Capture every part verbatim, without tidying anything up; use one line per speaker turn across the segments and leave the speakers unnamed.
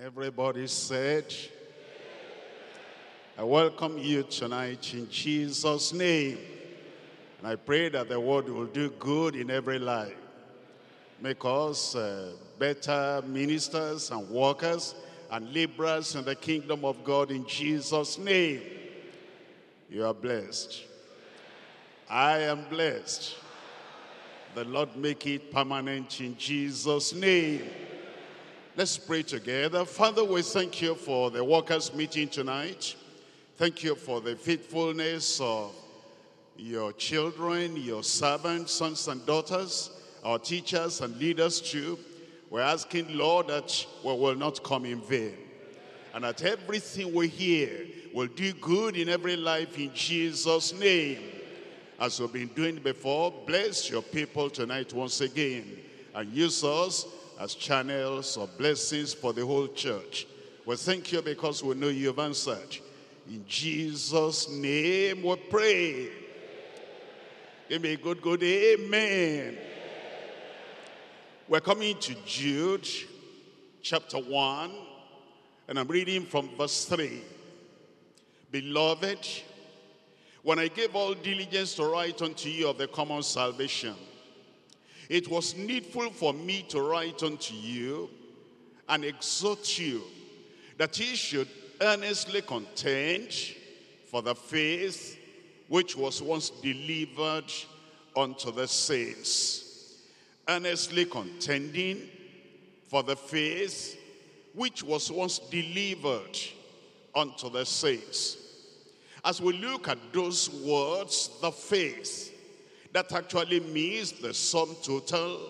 Everybody said, I welcome you tonight in Jesus' name. And I pray that the word will do good in every life. Make us uh, better ministers and workers and laborers in the kingdom of God in Jesus' name. You are blessed. I am blessed. The Lord make it permanent in Jesus' name. Let's pray together. Father, we thank you for the workers' meeting tonight. Thank you for the faithfulness of your children, your servants, sons and daughters, our teachers and leaders too. We're asking, Lord, that we will not come in vain. And that everything we hear will do good in every life in Jesus' name. As we've been doing before, bless your people tonight once again. And use us as channels of blessings for the whole church. We thank you because we know you've answered. In Jesus' name we pray. Give me a good, good amen. We're coming to Jude chapter one, and I'm reading from verse three. Beloved, when I gave all diligence to write unto you of the common salvation, it was needful for me to write unto you and exhort you that ye should earnestly contend for the faith which was once delivered unto the saints. Earnestly contending for the faith which was once delivered unto the saints. As we look at those words, the faith, that actually means the sum total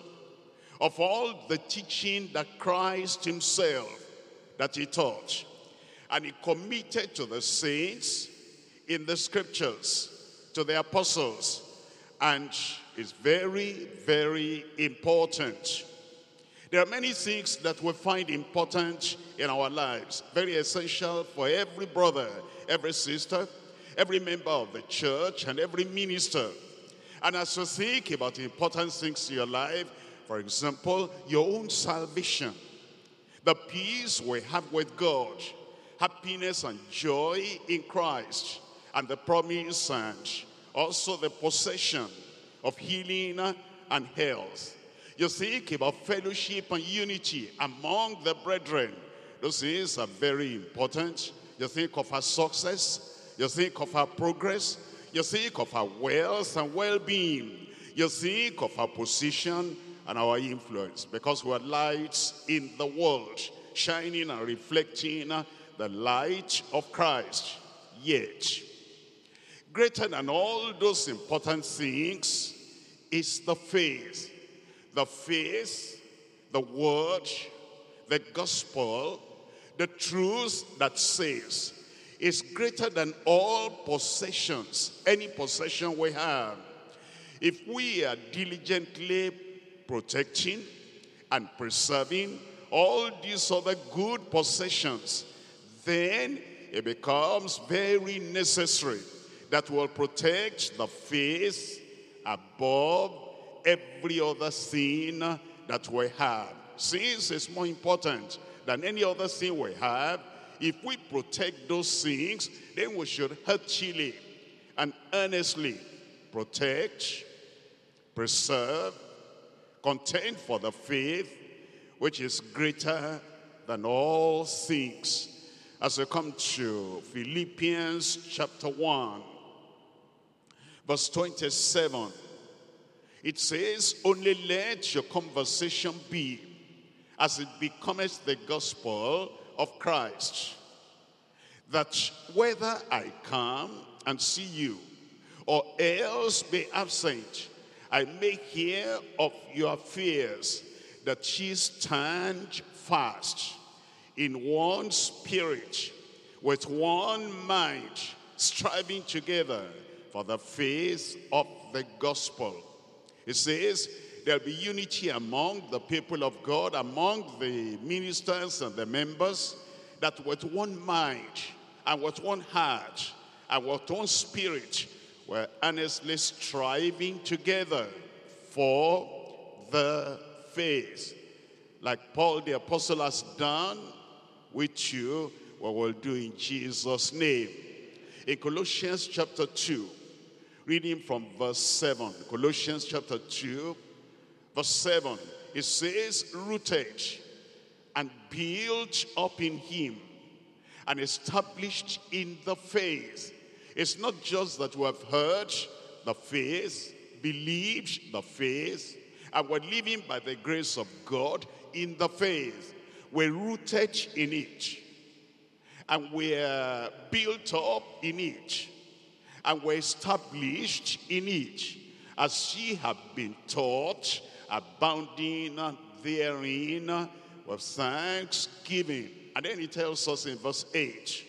of all the teaching that Christ himself, that he taught. And he committed to the saints in the scriptures, to the apostles. And it's very, very important. There are many things that we find important in our lives. Very essential for every brother, every sister, every member of the church, and every minister. And as you think about important things in your life, for example, your own salvation, the peace we have with God, happiness and joy in Christ, and the promise and also the possession of healing and health. You think about fellowship and unity among the brethren. Those things are very important. You think of our success. You think of our progress. You think of our wealth and well-being. You think of our position and our influence, because we are lights in the world, shining and reflecting the light of Christ. Yet, greater than all those important things is the faith. The faith, the word, the gospel, the truth that saves, is greater than all possessions, any possession we have. If we are diligently protecting and preserving all these other good possessions, then it becomes very necessary that we'll protect the faith above every other thing that we have. Since it's more important than any other thing we have, if we protect those things, then we should heartily and earnestly protect, preserve, contend for the faith which is greater than all things. As we come to Philippians chapter one, verse twenty-seven, it says, only let your conversation be as it becometh the gospel of Christ, that whether I come and see you or else be absent, I may hear of your fears, that ye stand fast in one spirit, with one mind, striving together for the faith of the gospel. It says there'll be unity among the people of God, among the ministers and the members, that with one mind and with one heart and with one spirit, we're earnestly striving together for the faith. Like Paul the apostle has done with you, we will do in Jesus' name. In Colossians chapter two, reading from verse seven. Colossians chapter two, verse seven. It says, rooted and built up in him and established in the faith. It's not just that we have heard the faith, believed the faith, and we're living by the grace of God in the faith. We're rooted in it, and we're built up in it, and we're established in it, as ye have been taught, abounding therein with thanksgiving. And then he tells us in verse eight,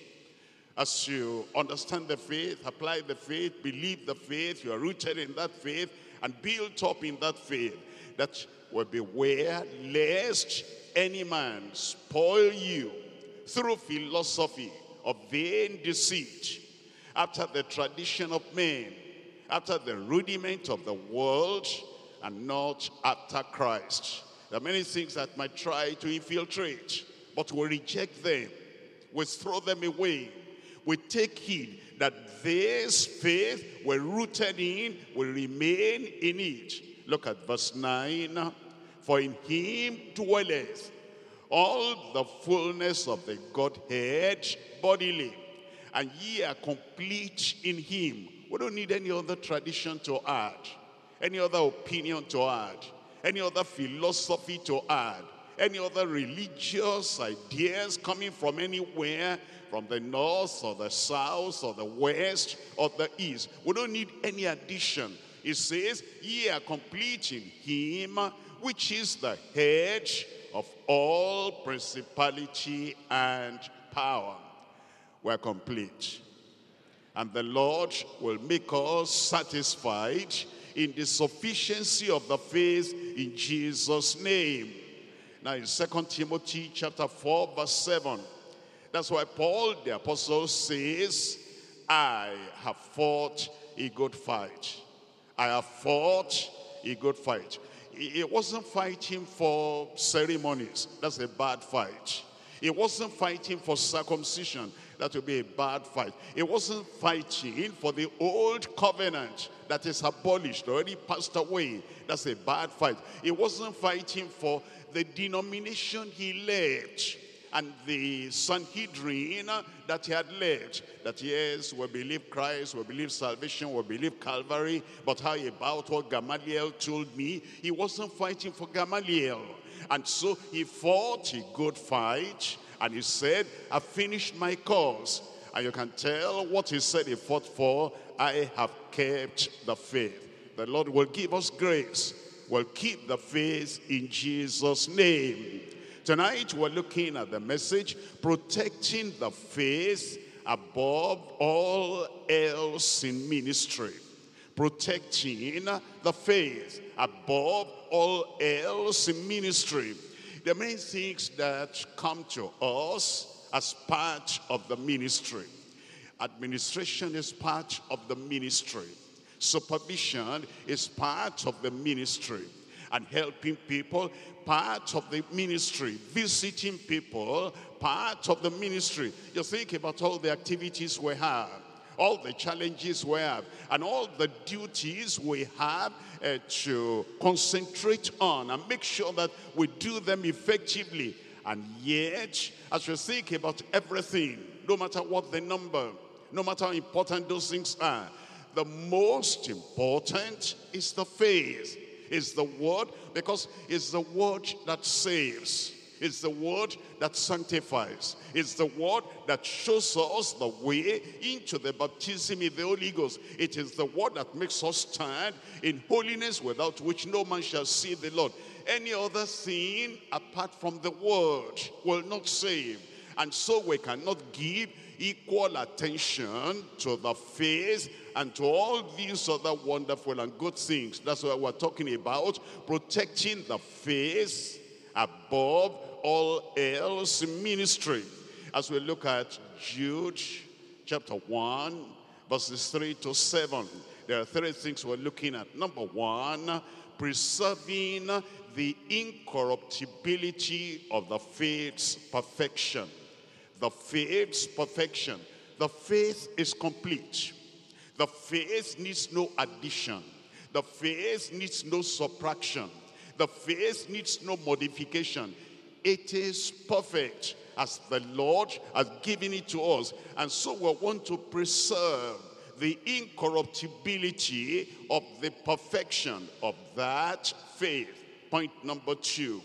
as you understand the faith, apply the faith, believe the faith, you are rooted in that faith and built up in that faith, that will beware lest any man spoil you through philosophy of vain deceit, after the tradition of men, after the rudiment of the world, and not after Christ. There are many things that might try to infiltrate, but we reject them. We throw them away. We take heed that this faith we're rooted in will remain in it. Look at verse nine. For in him dwelleth all the fullness of the Godhead bodily, and ye are complete in him. We don't need any other tradition to add, any other opinion to add, any other philosophy to add, any other religious ideas coming from anywhere, from the north or the south or the west or the east. We don't need any addition. It says, ye are complete in him, which is the head of all principality and power. We're complete. And the Lord will make us satisfied in the sufficiency of the faith in Jesus' name. Now in Second Timothy chapter four, verse seven, that's why Paul the apostle says, I have fought a good fight. I have fought a good fight. He wasn't fighting for ceremonies. That's a bad fight. He wasn't fighting for circumcision. That would be a bad fight. He wasn't fighting for the old covenant that is abolished, already passed away. That's a bad fight. He wasn't fighting for the denomination he left and the Sanhedrin that he had left. That yes, we believe Christ, we believe salvation, we believe Calvary, but how about what Gamaliel told me? He wasn't fighting for Gamaliel. And so he fought a good fight, and he said, I finished my course. And you can tell what he said he fought for. I have kept the faith. The Lord will give us grace. We'll keep the faith in Jesus' name. Tonight we're looking at the message, protecting the faith above all else in ministry. Protecting the faith above all else in ministry. There are many things that come to us as part of the ministry. Administration is part of the ministry. Supervision is part of the ministry. And helping people, part of the ministry. Visiting people, part of the ministry. You think about all the activities we have, all the challenges we have, and all the duties we have uh, to concentrate on and make sure that we do them effectively. And yet, as you think about everything, no matter what the number, no matter how important those things are, the most important is the faith. It's the word, because it's the word that saves. It's the word that sanctifies. It's the word that shows us the way into the baptism in the Holy Ghost. It is the word that makes us stand in holiness, without which no man shall see the Lord. Any other thing apart from the word will not save. And so we cannot give equal attention to the faith and to all these other wonderful and good things. That's what we're talking about, protecting the faith above all else in ministry. As we look at Jude chapter one, verses three to seven, there are three things we're looking at. Number one, preserving the incorruptibility of the faith's perfection. the faith's perfection. The faith is complete. The faith needs no addition. The faith needs no subtraction. The faith needs no modification. It is perfect as the Lord has given it to us. And so we want to preserve the incorruptibility of the perfection of that faith. Point number two,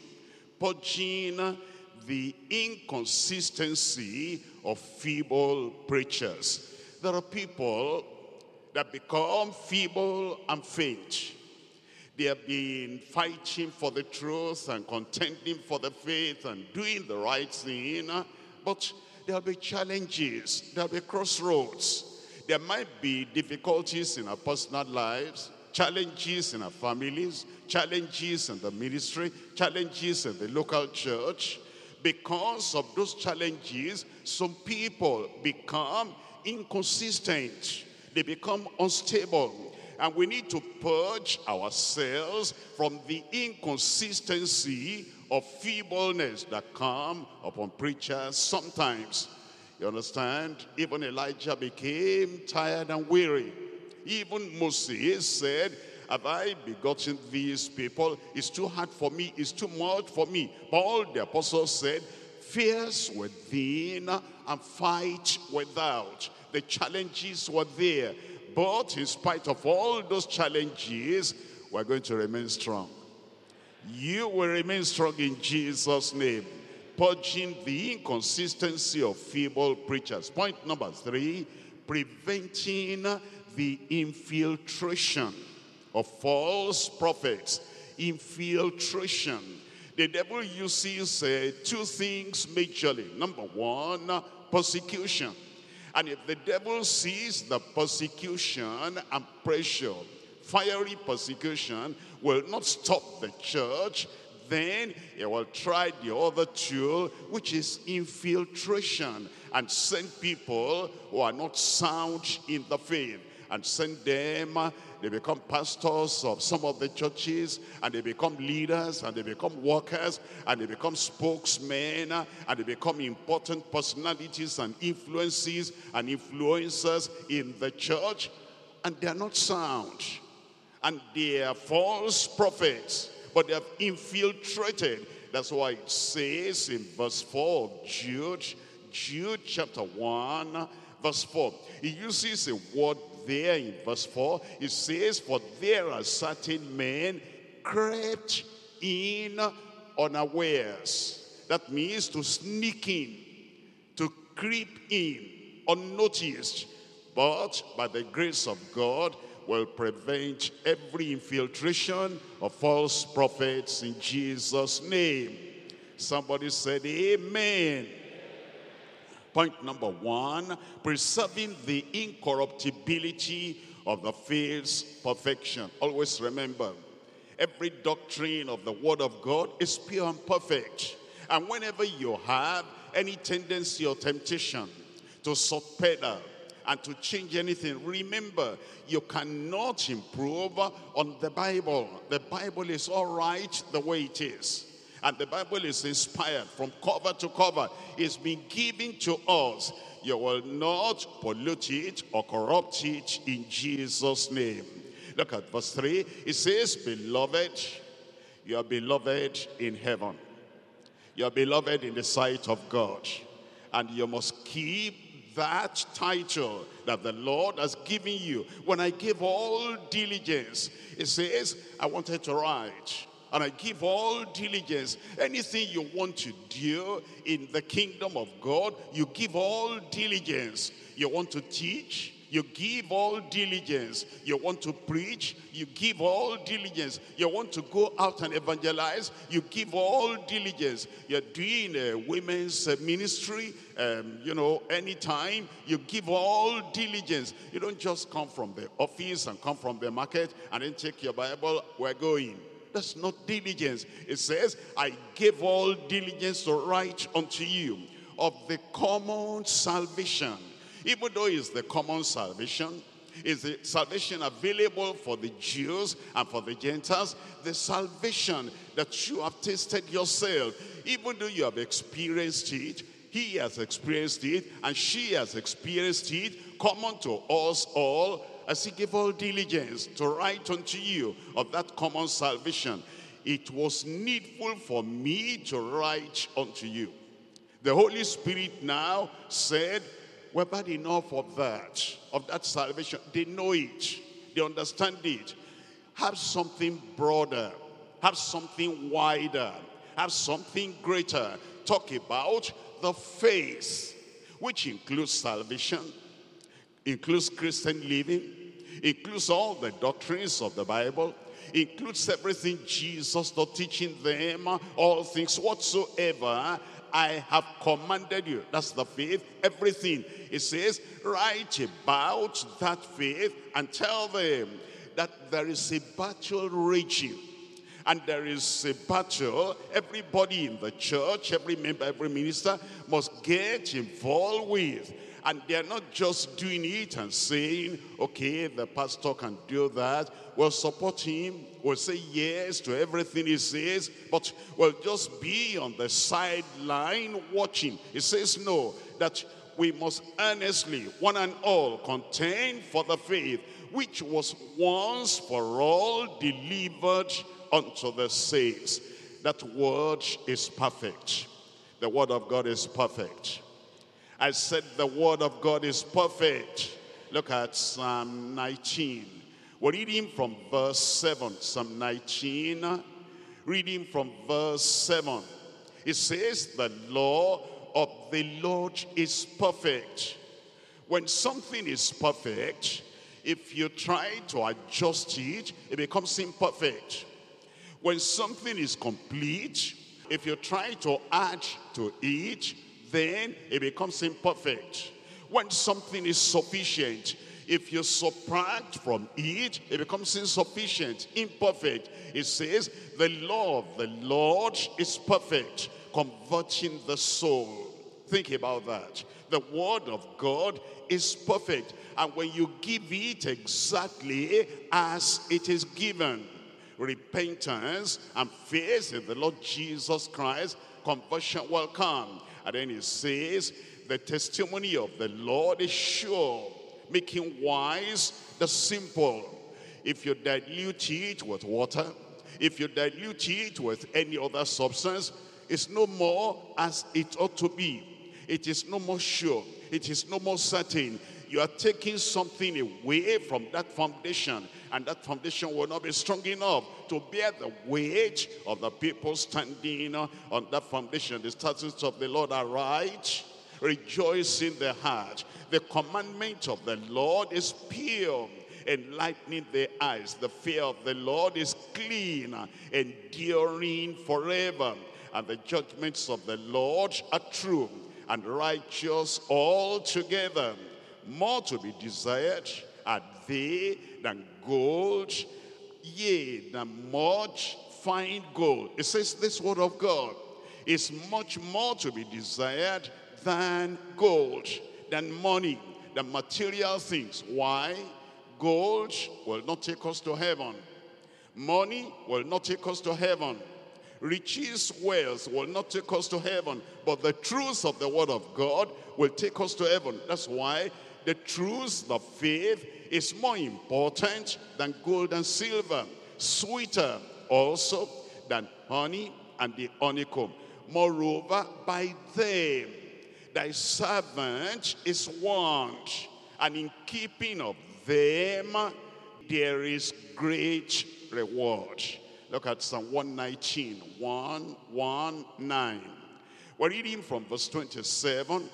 purging the inconsistency of feeble preachers. There are people that become feeble and faint. They have been fighting for the truth and contending for the faith and doing the right thing, but there'll be challenges, there'll be crossroads. There might be difficulties in our personal lives, challenges in our families, challenges in the ministry, challenges in the local church. Because of those challenges, some people become inconsistent. They become unstable. And we need to purge ourselves from the inconsistency of feebleness that come upon preachers sometimes. You understand? Even Elijah became tired and weary. Even Moses said, have I begotten these people? It's too hard for me. It's too much for me. But all the apostles said, fierce within and fight without. The challenges were there. But in spite of all those challenges, we're going to remain strong. You will remain strong in Jesus' name. Purging the inconsistency of feeble preachers. Point number three, preventing the infiltration of false prophets. Infiltration. The devil uses uh, two things majorly. Number one, persecution. And if the devil sees the persecution and pressure, fiery persecution will not stop the church, then he will try the other tool, which is infiltration, and send people who are not sound in the faith, and send them, they become pastors of some of the churches, and they become leaders, and they become workers, and they become spokesmen, and they become important personalities and influences and influencers in the church, and they are not sound, and they are false prophets, but they have infiltrated. That's why it says in verse four of Jude, Jude chapter one, verse four, he uses a word there in verse four. It says, for there are certain men crept in unawares. That means to sneak in, to creep in unnoticed, but by the grace of God will prevent every infiltration of false prophets in Jesus' name. Somebody said amen. Point number one, preserving the incorruptibility of the faith's perfection. Always remember, every doctrine of the word of God is pure and perfect. And whenever you have any tendency or temptation to subpedal and to change anything, remember, you cannot improve on the Bible. The Bible is all right the way it is. And the Bible is inspired from cover to cover. It's been given to us. You will not pollute it or corrupt it in Jesus' name. Look at verse three. It says, beloved, you are beloved in heaven. You are beloved in the sight of God. And you must keep that title that the Lord has given you. When I give all diligence, it says, I wanted to write, and I give all diligence. Anything you want to do in the kingdom of God, you give all diligence. You want to teach, you give all diligence. You want to preach, you give all diligence. You want to go out and evangelize, you give all diligence. You're doing a women's ministry, um, you know, anytime, you give all diligence. You don't just come from the office and come from the market and then take your Bible, we're going. That's not diligence. It says, I gave all diligence to write unto you of the common salvation. Even though it's the common salvation, is the salvation available for the Jews and for the Gentiles, the salvation that you have tasted yourself, even though you have experienced it, He has experienced it, and she has experienced it, common to us all, as he gave all diligence to write unto you of that common salvation. It was needful for me to write unto you. The Holy Spirit now said, we're bad enough of that, of that salvation. They know it. They understand it. Have something broader. Have something wider. Have something greater. Talk about the faith, which includes salvation, includes Christian living, includes all the doctrines of the Bible, includes everything Jesus taught, teaching them all things whatsoever I have commanded you. That's the faith, everything. It says, write about that faith and tell them that there is a battle raging. And there is a battle everybody in the church, every member, every minister must get involved with. And they're not just doing it and saying, okay, the pastor can do that. We'll support him. We'll say yes to everything he says. But we'll just be on the sideline watching. It says no, that we must earnestly, one and all, contend for the faith, which was once for all delivered unto the saints. That word is perfect. The word of God is perfect. I said the word of God is perfect. Look at Psalm nineteen. We're reading from verse seven. Psalm nineteen, reading from verse seven. It says, the law of the Lord is perfect. When something is perfect, if you try to adjust it, it becomes imperfect. When something is complete, if you try to add to it, then it becomes imperfect. When something is sufficient, if you subtract from it, it becomes insufficient, imperfect. It says, the law of the Lord is perfect, converting the soul. Think about that. The word of God is perfect. And when you give it exactly as it is given, repentance and faith in the Lord Jesus Christ, conversion will come. And then it says, the testimony of the Lord is sure, making wise the simple. If you dilute it with water, if you dilute it with any other substance, it's no more as it ought to be. It is no more sure. It is no more certain. You are taking something away from that foundation, and that foundation will not be strong enough to bear the weight of the people standing on that foundation. The statutes of the Lord are right. Rejoice in the heart. The commandment of the Lord is pure, enlightening the eyes. The fear of the Lord is clean, enduring forever. And the judgments of the Lord are true and righteous altogether. More to be desired are they than gold, yea, than much fine gold. It says this word of God is much more to be desired than gold, than money, than material things. Why? Gold will not take us to heaven. Money will not take us to heaven. Riches, wealth will not take us to heaven. But the truth of the word of God will take us to heaven. That's why the truth, the faith, is more important than gold and silver. Sweeter also than honey and the honeycomb. Moreover, by them thy servant is warned, and in keeping of them there is great reward. Look at Psalm one nineteen, one, one, nine. We're reading from verse twenty-seven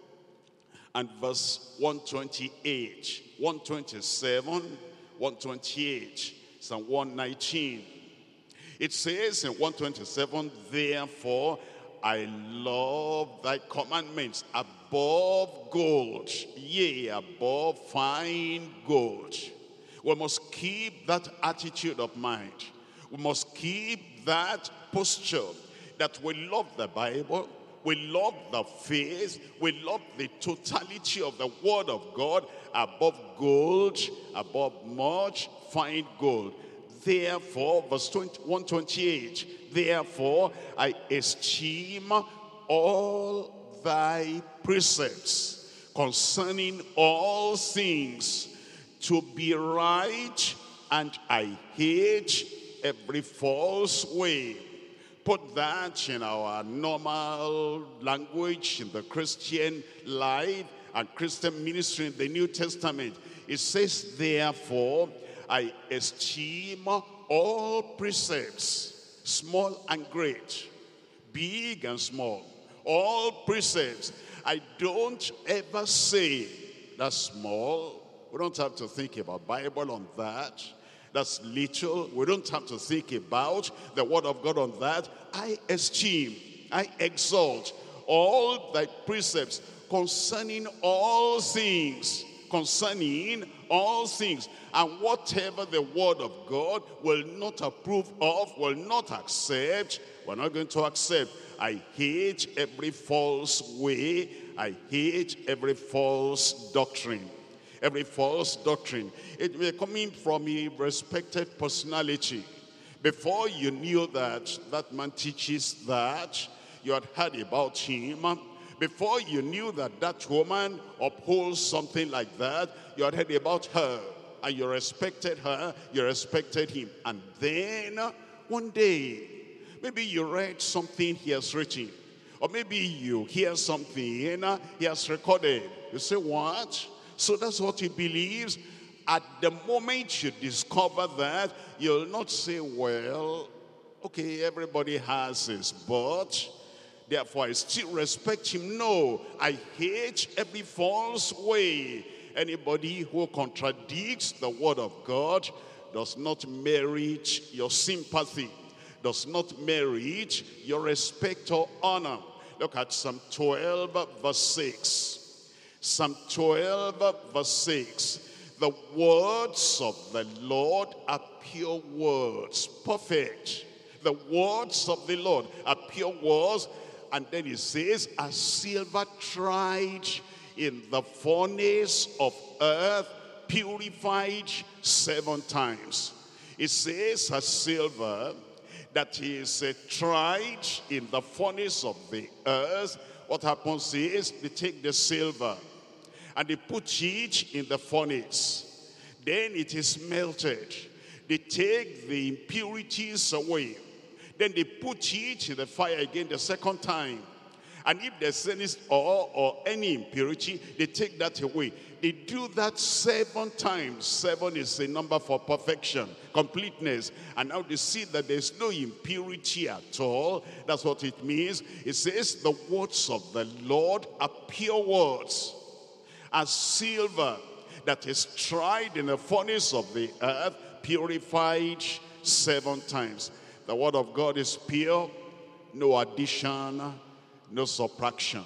and verse one twenty-eight. one twenty-seven, one twenty-eight. Psalm one nineteen. It says in one twenty-seven, therefore I love thy commandments above gold, yea, above fine gold. We must keep that attitude of mind. We must keep that posture that we love the Bible, we love the faith, we love the totality of the word of God above gold, above much fine gold. Therefore, verse one twenty-eight, therefore I esteem all thy precepts concerning all things to be right, and I hate every false way. Put that in our normal language in the Christian life and Christian ministry in the New Testament. It says, therefore, I esteem all precepts, small and great, big and small, all precepts. I don't ever say that's small. We don't have to think about Bible on that. That's little. We don't have to think about the word of God on that. I esteem, I exalt all thy precepts concerning all things, concerning all things. And whatever the word of God will not approve of, will not accept, we're not going to accept. I hate every false way. I hate every false doctrine. Every false doctrine. It may be coming from a respected personality. Before you knew that that man teaches that, you had heard about him. Before you knew that that woman upholds something like that, you had heard about her. And you respected her, you respected him. And then, one day, maybe you read something he has written. Or maybe you hear something he has recorded. You say, what? So that's what he believes. At the moment you discover that, you'll not say, well, okay, everybody has his, but therefore I still respect him. No, I hate every false way. Anybody who contradicts the word of God does not merit your sympathy, does not merit your respect or honor. Look at Psalm twelve, verse six. Psalm twelve, verse six. The words of the Lord are pure words, perfect. The words of the Lord are pure words. And then it says, as silver tried in the furnace of earth, purified seven times. It says, as silver that is uh, tried in the furnace of the earth. What happens is, they take the silver and they put it in the furnace. Then it is melted. They take the impurities away. Then they put it in the fire again the second time. And if there's any or, or any impurity, they take that away. They do that seven times. Seven is a number for perfection, completeness. And now they see that there's no impurity at all. That's what it means. It says the words of the Lord are pure words, as silver that is tried in the furnace of the earth, purified seven times. The word of God is pure, no addition, no subtraction.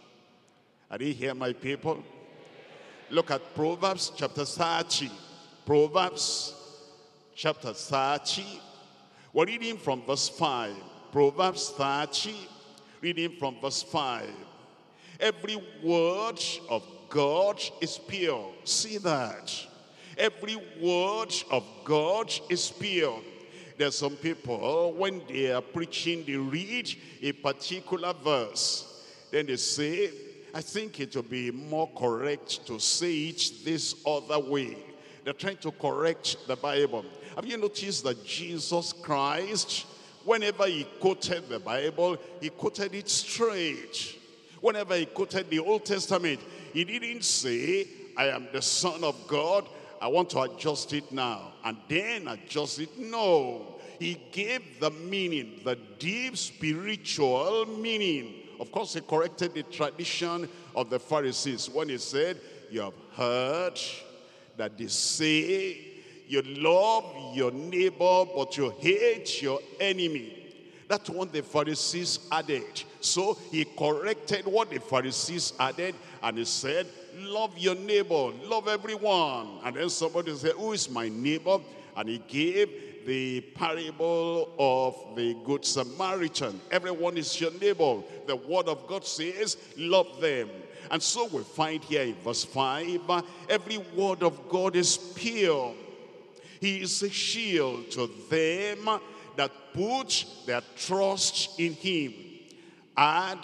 Are you here, my people? Look at Proverbs chapter thirty. Proverbs chapter thirty. We're reading from verse five. Proverbs thirty, reading from verse five. Every word of God is pure. See that. Every word of God is pure. There's some people, when they are preaching, they read a particular verse. Then they say, I think it will be more correct to say it this other way. They're trying to correct the Bible. Have you noticed that Jesus Christ, whenever he quoted the Bible, he quoted it straight. Whenever he quoted the Old Testament, he didn't say, I am the Son of God, I want to adjust it now, and then adjust it. No, he gave the meaning, the deep spiritual meaning. Of course, he corrected the tradition of the Pharisees when he said, you have heard that they say, you love your neighbor, but you hate your enemy. That's what the Pharisees added. So he corrected what the Pharisees added, and he said, love your neighbor, love everyone. And then somebody said, who is my neighbor? And he gave the parable of the Good Samaritan. Everyone is your neighbor. The word of God says, love them. And so we find here in verse five, every word of God is pure. He is a shield to them that put their trust in him. Add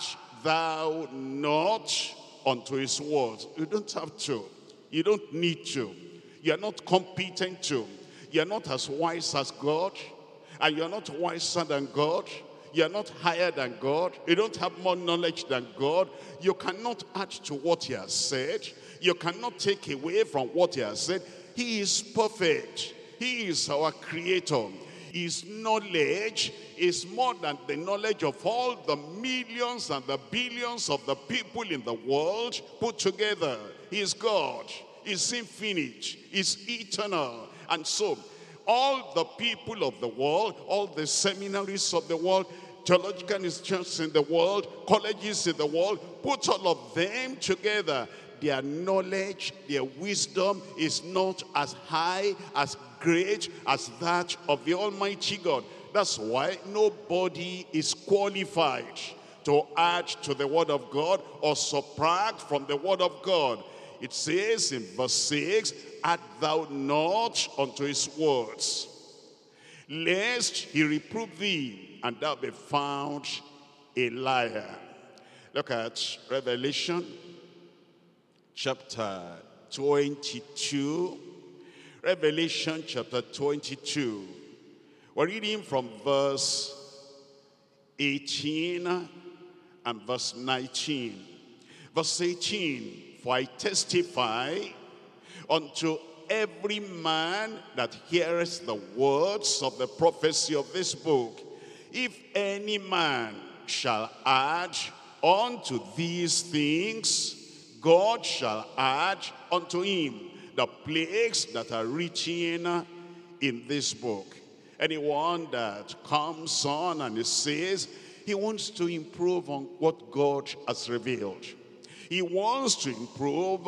thou not unto his words. You don't have to. You don't need to. You're not competent to. You're not as wise as God. And you're not wiser than God. You're not higher than God. You don't have more knowledge than God. You cannot add to what he has said. You cannot take away from what he has said. He is perfect. He is our creator. His knowledge is more than the knowledge of all the millions and the billions of the people in the world put together. He is God. He's infinite. He's eternal. And so, all the people of the world, all the seminaries of the world, theological institutions in the world, colleges in the world, put all of them together. Their knowledge, their wisdom is not as high, as great as that of the Almighty God. That's why nobody is qualified to add to the word of God or subtract from the word of God. It says in verse six, add thou not unto his words, lest he reprove thee, and thou be found a liar. Look at Revelation chapter twenty-two. Revelation chapter twenty-two. We're reading from verse eighteen and verse nineteen. Verse eighteen, for I testify unto every man that heareth the words of the prophecy of this book, if any man shall add unto these things, God shall add unto him the plagues that are written in this book. Anyone that comes on and he says he wants to improve on what God has revealed, he wants to improve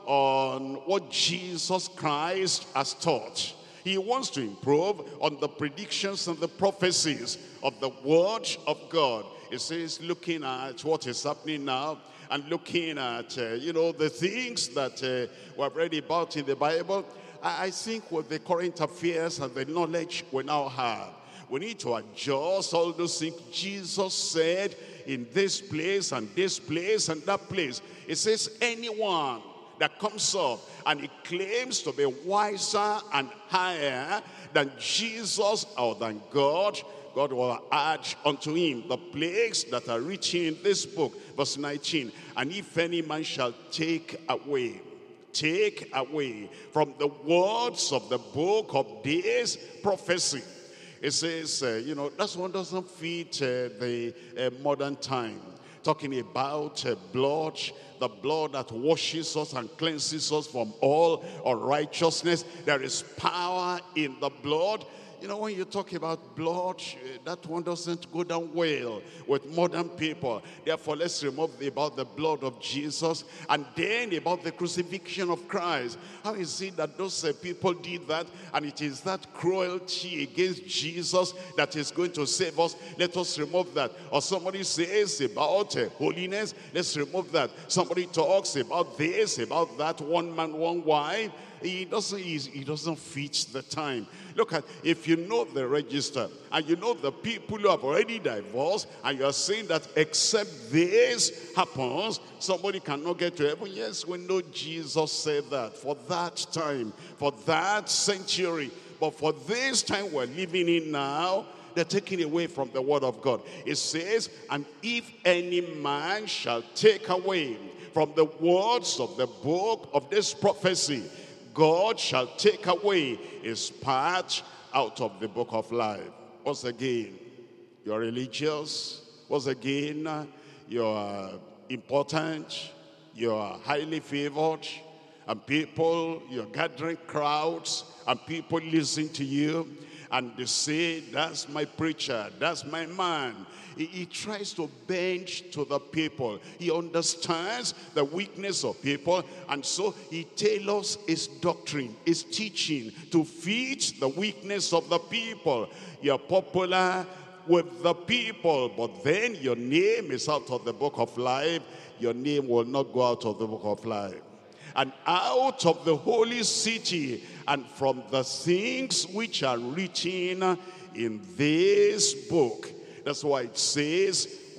on what Jesus Christ has taught, he wants to improve on the predictions and the prophecies of the word of God. It says, looking at what is happening now, and looking at, uh, you know, the things that uh, we have read about in the Bible, I, I think with the current affairs and the knowledge we now have, we need to adjust all those things Jesus said in this place and this place and that place. It says anyone that comes up and he claims to be wiser and higher than Jesus or than God, God will add unto him the plagues that are written in this book. Verse nineteen, and if any man shall take away, take away from the words of the book of this prophecy. It says, uh, you know, that one doesn't fit uh, the uh, modern time. Talking about uh, blood, the blood that washes us and cleanses us from all unrighteousness. There is power in the blood. You know, when you talk about blood, that one doesn't go down well with modern people. Therefore, let's remove the, about the blood of Jesus, and then about the crucifixion of Christ. How is it that those uh, people did that, and it is that cruelty against Jesus that is going to save us? Let us remove that. Or somebody says about uh, holiness, let's remove that. Somebody talks about this, about that, one man, one wife. He doesn't, he doesn't fit the time. Look at, if you know the register, and you know the people who have already divorced, and you are saying that except this happens, somebody cannot get to heaven. Yes, we know Jesus said that for that time, for that century. But for this time we're living in now, they're taken away from the word of God. It says, and if any man shall take away from the words of the book of this prophecy, God shall take away his part out of the book of life. Once again, you're religious. Once again, you're important. You're highly favored. And people, you're gathering crowds, and people listen to you. And they say, that's my preacher, that's my man. He, he tries to bend to the people. He understands the weakness of people. And so he tailors his doctrine, his teaching to fit the weakness of the people. You're popular with the people, but then your name is out of the book of life. Your name will not go out of the book of life. And out of the holy city, and from the things which are written in this book. That's why it says,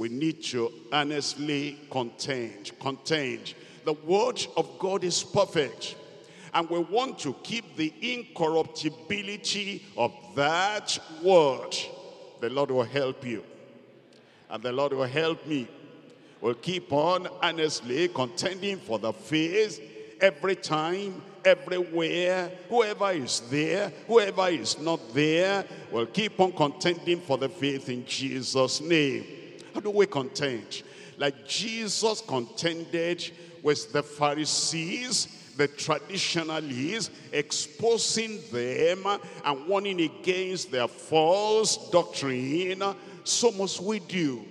we need to earnestly contend. Contend. The word of God is perfect. And we want to keep the incorruptibility of that word. The Lord will help you. And the Lord will help me. We'll keep on earnestly contending for the faith every time, everywhere. Whoever is there, whoever is not there, we'll keep on contending for the faith in Jesus' name. How do we contend? Like Jesus contended with the Pharisees, the traditionalists, exposing them and warning against their false doctrine, so must we do.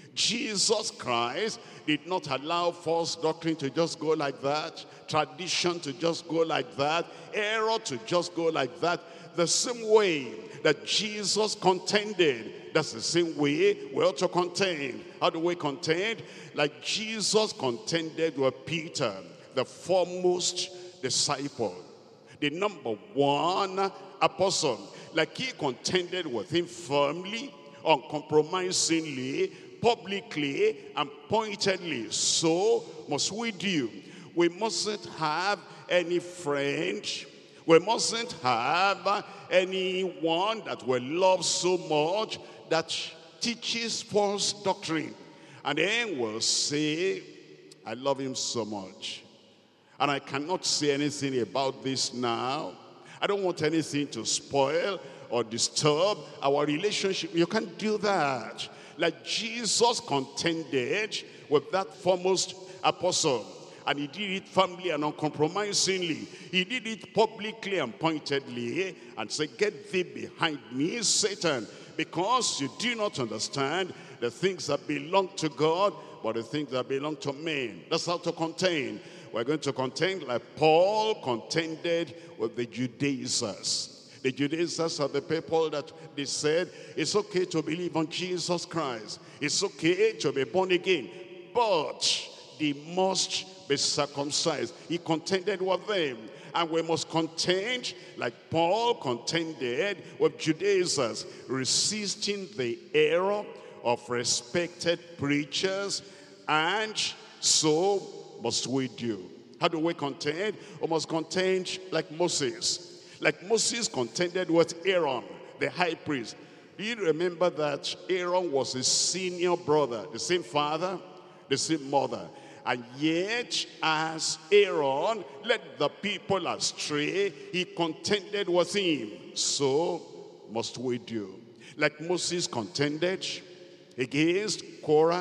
Jesus Christ did not allow false doctrine to just go like that, tradition to just go like that, error to just go like that. The same way that Jesus contended, that's the same way we ought to contend. How do we contend? Like Jesus contended with Peter, the foremost disciple, the number one apostle. Like he contended with him firmly, uncompromisingly, publicly, and pointedly. So must we do. We mustn't have any friend, we mustn't have anyone that we love so much that teaches false doctrine. And then we'll say, I love him so much, and I cannot say anything about this now. I don't want anything to spoil or disturb our relationship. You can't do that. Like Jesus contended with that foremost apostle. And he did it firmly and uncompromisingly. He did it publicly and pointedly. And said, get thee behind me, Satan. Because you do not understand the things that belong to God, but the things that belong to men. That's how to contend. We're going to contend like Paul contended with the Judaizers. The Judaizers are the people that they said, it's okay to believe on Jesus Christ. It's okay to be born again. But they must be circumcised. He contended with them. And we must contend like Paul contended with Judaizers, resisting the error of respected preachers. And so must we do. How do we contend? We must contend like Moses. Like Moses contended with Aaron, the high priest. Do you remember that Aaron was his senior brother, the same father, the same mother? And yet, as Aaron led the people astray, he contended with him. So must we do. Like Moses contended against Korah,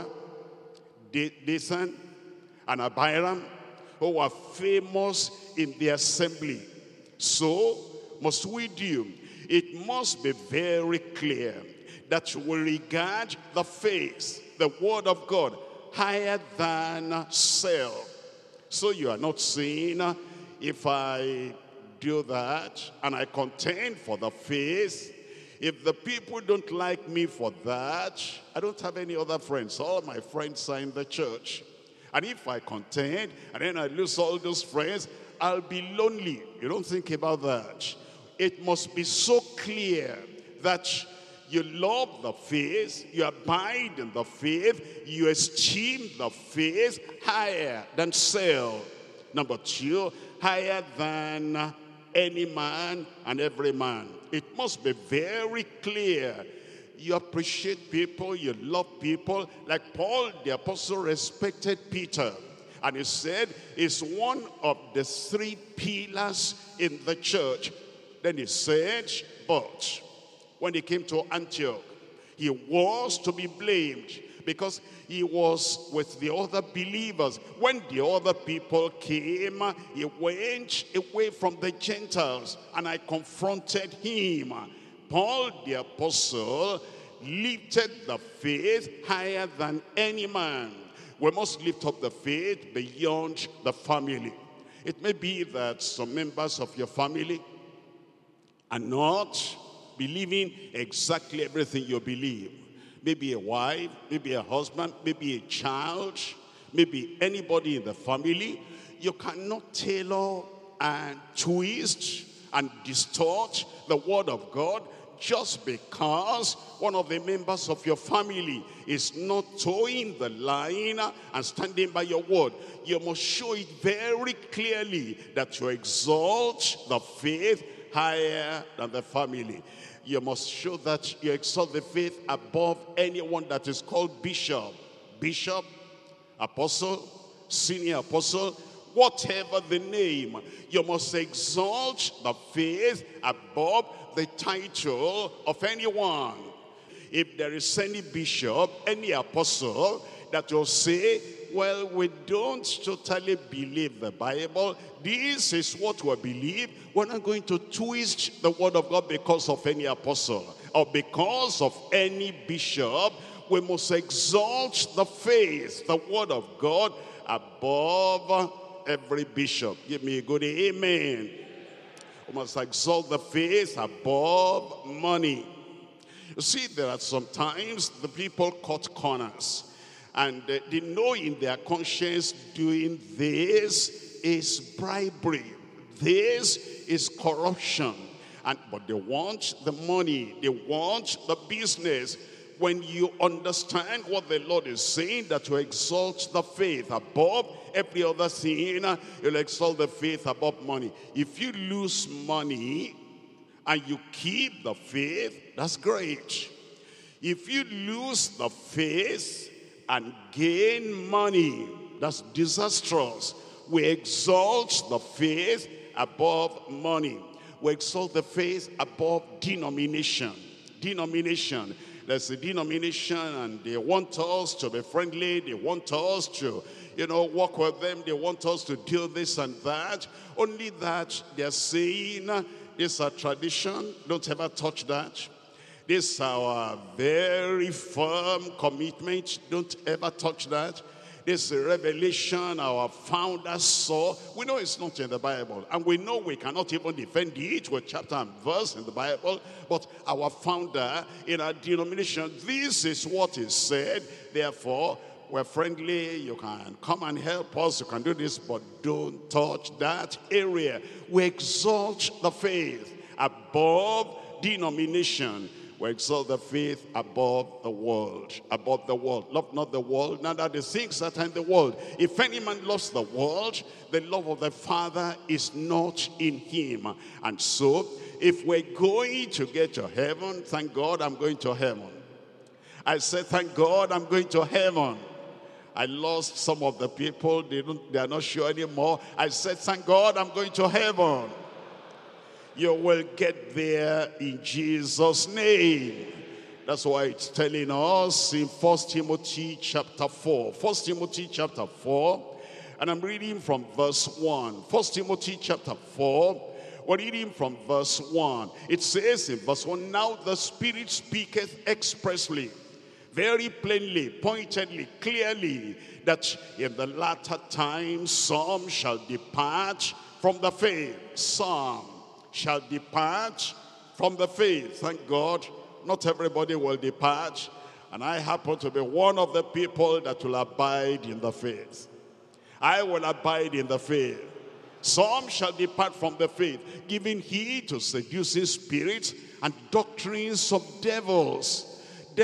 Dathan, and Abiram, who were famous in the assembly. So must we do. It must be very clear that we regard the faith, the word of God, higher than self. So you are not saying, if I do that and I contend for the faith, if the people don't like me for that, I don't have any other friends. All my friends are in the church. And if I contend and then I lose all those friends, I'll be lonely. You don't think about that. It must be so clear that you love the faith, you abide in the faith, you esteem the faith higher than self. Number two, higher than any man and every man. It must be very clear. You appreciate people, you love people. Like Paul the apostle respected Peter. And he said, it's one of the three pillars in the church. Then he said, but when he came to Antioch, he was to be blamed because he was with the other believers. When the other people came, he went away from the Gentiles, and I confronted him. Paul the apostle lifted the faith higher than any man. We must lift up the faith beyond the family. It may be that some members of your family are not believing exactly everything you believe. Maybe a wife, maybe a husband, maybe a child, maybe anybody in the family. You cannot tailor and twist and distort the word of God Just because one of the members of your family is not towing the line and standing by your word, you must show it very clearly that you exalt the faith higher than the family. You must show that you exalt the faith above anyone that is called bishop. Bishop, apostle, senior apostle, whatever the name, you must exalt the faith above the title of anyone. If there is any bishop, any apostle that will say, well, we don't totally believe the Bible, this is what we believe, we're not going to twist the word of God because of any apostle or because of any bishop. We must exalt the faith, the word of God, above every bishop. Give me a good amen. We must exalt the faith above money. You see, there are sometimes the people cut corners, and uh, they know in their conscience doing this is bribery, this is corruption, and but they want the money, they want the business. When you understand what the Lord is saying, that you exalt the faith above every other thing, you'll exalt the faith above money. If you lose money and you keep the faith, that's great. If you lose the faith and gain money, that's disastrous. We exalt the faith above money. We exalt the faith above denomination. Denomination. There's a denomination and they want us to be friendly. They want us to, you know, work with them. They want us to do this and that. Only that they're saying, this is our tradition. Don't ever touch that. This is our very firm commitment. Don't ever touch that. This is a revelation our founders saw. We know it's not in the Bible. And we know we cannot even defend it with chapter and verse in the Bible. But our founder in our denomination, this is what is said. Therefore, we're friendly. You can come and help us. You can do this, but don't touch that area. We exalt the faith above denomination. We exalt the faith above the world, above the world. Love not the world, neither the things that are in the world. If any man loves the world, the love of the Father is not in him. And so, if we're going to get to heaven, thank God I'm going to heaven. I said, thank God I'm going to heaven. I lost some of the people, they, don't, they are not sure anymore. I said, thank God I'm going to heaven. You will get there in Jesus' name. That's why it's telling us in First Timothy chapter four. First Timothy chapter four. And I'm reading from verse one. First Timothy chapter four. We're reading from verse one. It says in verse one, now the Spirit speaketh expressly, very plainly, pointedly, clearly, that in the latter times some shall depart from the faith. Some shall depart from the faith. Thank God, not everybody will depart. And I happen to be one of the people that will abide in the faith. I will abide in the faith. Some shall depart from the faith, giving heed to seducing spirits and doctrines of devils.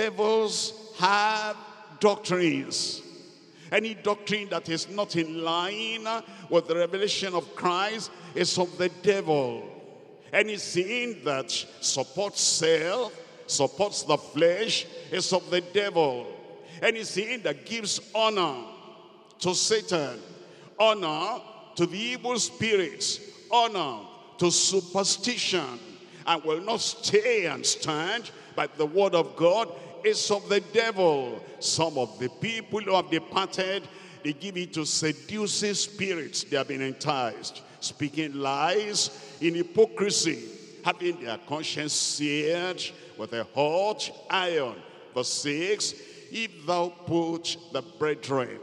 Devils have doctrines. Any doctrine that is not in line with the revelation of Christ is of the devil. Anything that supports self, supports the flesh, is of the devil. Anything that gives honor to Satan, honor to the evil spirits, honor to superstition, and will not stay and stand by the word of God, is of the devil. Some of the people who have departed, they give it to seducing spirits. They have been enticed, speaking lies in hypocrisy, having their conscience seared with a hot iron. Verse six, if thou put the brethren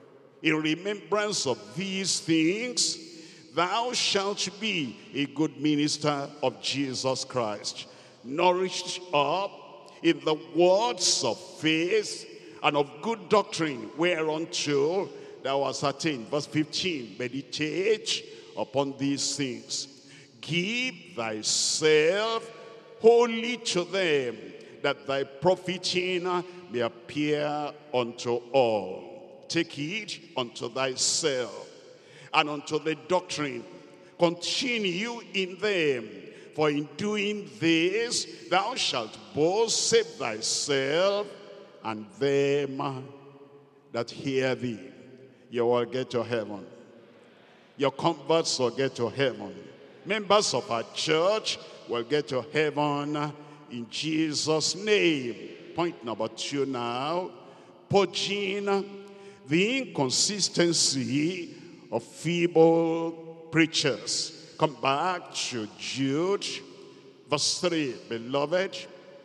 in remembrance of these things, thou shalt be a good minister of Jesus Christ, nourished up in the words of faith and of good doctrine, whereunto thou hast attained. Verse fifteen, meditate upon these things. Give thyself holy to them, that thy profiting may appear unto all. Take heed unto thyself and unto the doctrine. Continue in them, for in doing this thou shalt both save thyself and them that hear thee. You will get to heaven. Your converts will get to heaven. Members of our church will get to heaven in Jesus' name. Point number two now. Purging the inconsistency of feeble preachers. Come back to Jude, verse three. Beloved,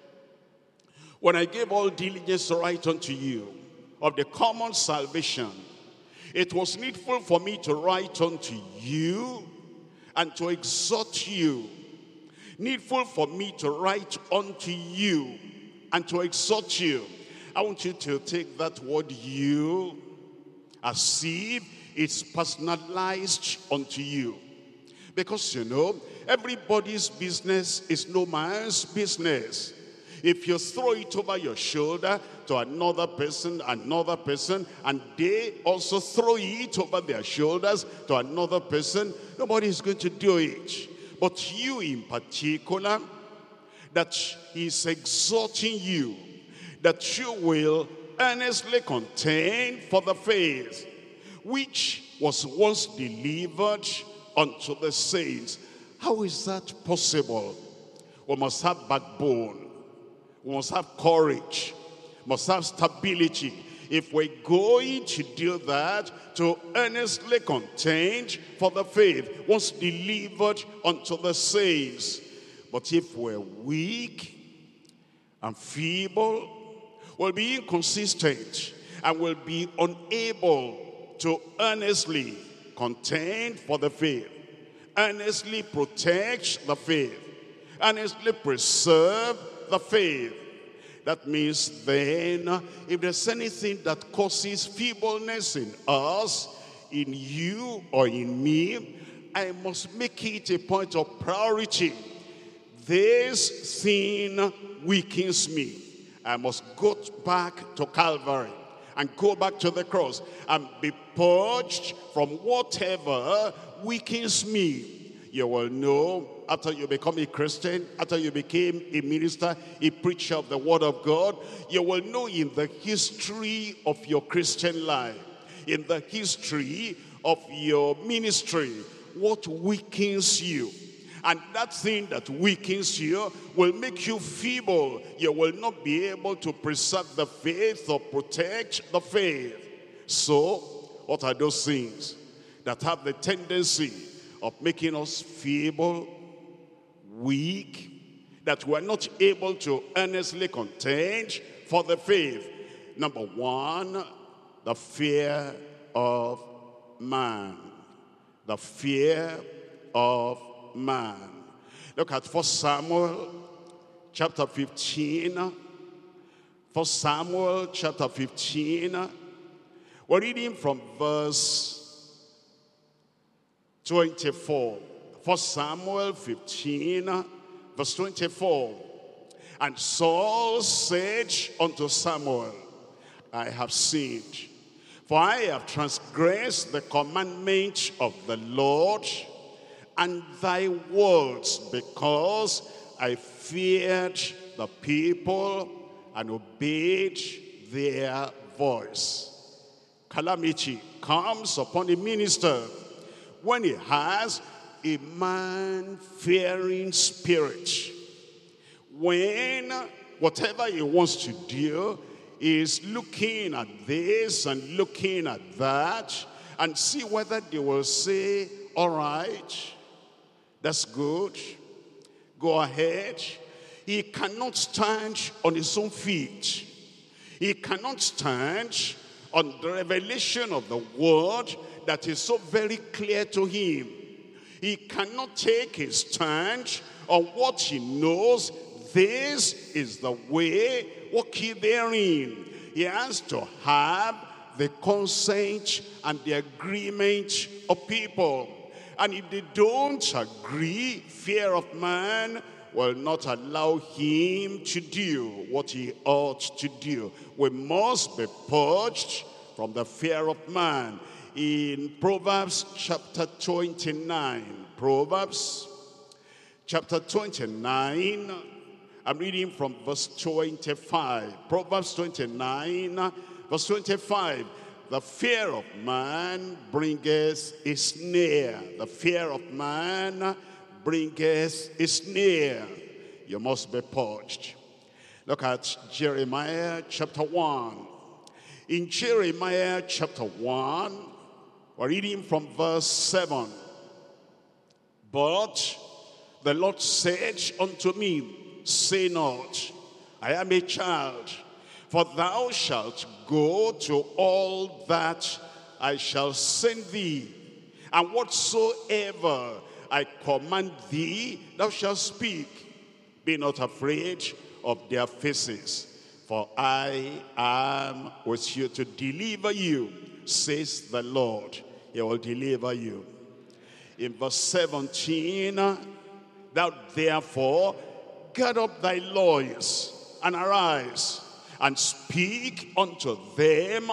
when I gave all diligence to write unto you of the common salvation, it was needful for me to write unto you and to exhort you. Needful for me to write unto you and to exhort you. I want you to take that word you as if it's personalized unto you. Because you know, everybody's business is no man's business. If you throw it over your shoulder to another person, another person, and they also throw it over their shoulders to another person, nobody is going to do it. But you in particular, that he's exhorting you, that you will earnestly contend for the faith, which was once delivered unto the saints. How is that possible? We must have backbone. We must have courage. We must have stability. If we're going to do that, to earnestly contend for the faith once delivered unto the saints. But if we're weak and feeble, we'll be inconsistent and will be unable to earnestly contend for the faith, earnestly protect the faith, earnestly preserve the faith. That means then, if there's anything that causes feebleness in us, in you or in me, I must make it a point of priority. This thing weakens me. I must go back to Calvary and go back to the cross and be purged from whatever weakens me. You will know after you become a Christian, after you became a minister, a preacher of the word of God, you will know in the history of your Christian life, in the history of your ministry, what weakens you. And that thing that weakens you will make you feeble. You will not be able to preserve the faith or protect the faith. So, what are those things that have the tendency of making us feeble, weak, that we're not able to earnestly contend for the faith? Number one, the fear of man. The fear of man. Look at First Samuel chapter fifteen. First Samuel chapter fifteen. We're reading from verse twenty-four. First Samuel fifteen, verse twenty-four. And Saul said unto Samuel, I have sinned, for I have transgressed the commandment of the Lord and thy words, because I feared the people and obeyed their voice. Calamity comes upon a minister when he has a man-fearing spirit. When whatever he wants to do is looking at this and looking at that and see whether they will say, all right, that's good, go ahead. He cannot stand on his own feet. He cannot stand on the revelation of the word that is so very clear to him. He cannot take his stand on what he knows. This is the way, walk ye therein. He has to have the consent and the agreement of people. And if they don't agree, fear of man will not allow him to do what he ought to do. We must be purged from the fear of man. In Proverbs chapter twenty-nine, Proverbs chapter twenty-nine, I'm reading from verse twenty-five. Proverbs twenty-nine, verse twenty-five. The fear of man bringeth a snare. The fear of man bringeth a snare. You must be purged. Look at Jeremiah chapter one. In Jeremiah chapter one, we're reading from verse seven. But the Lord said unto me, say not, I am a child, for thou shalt go to all that I shall send thee, and whatsoever I command thee, thou shalt speak. Be not afraid of their faces, for I am with you to deliver you, says the Lord. He will deliver you. In verse seventeen, thou therefore gird up thy loins and arise, and speak unto them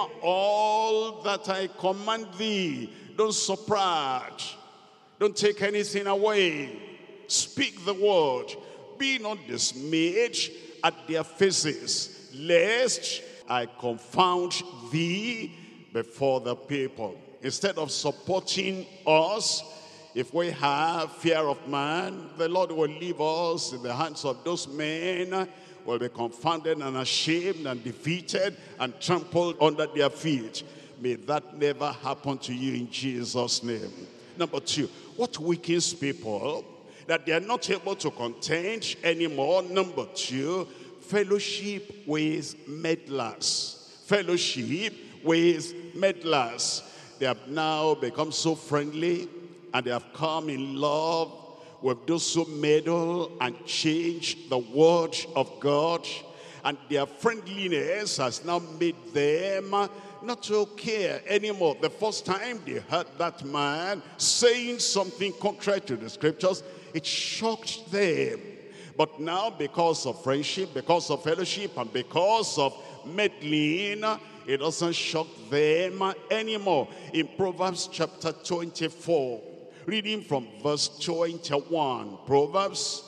all that I command thee. Don't surprise. Don't take anything away. Speak the word. Be not dismayed at their faces, lest I confound thee before the people. Instead of supporting us, if we have fear of man, the Lord will leave us in the hands of those men, will be confounded and ashamed and defeated and trampled under their feet. May that never happen to you in Jesus' name. Number two, what weakens people? That they are not able to contend anymore. Number two, fellowship with meddlers. Fellowship with meddlers. They have now become so friendly, and they have come in love with those who meddle and change the word of God. And their friendliness has now made them not to care anymore. The first time they heard that man saying something contrary to the scriptures, it shocked them. But now, because of friendship, because of fellowship, and because of meddling, it doesn't shock them anymore. In Proverbs chapter twenty-four, reading from verse twenty-one. Proverbs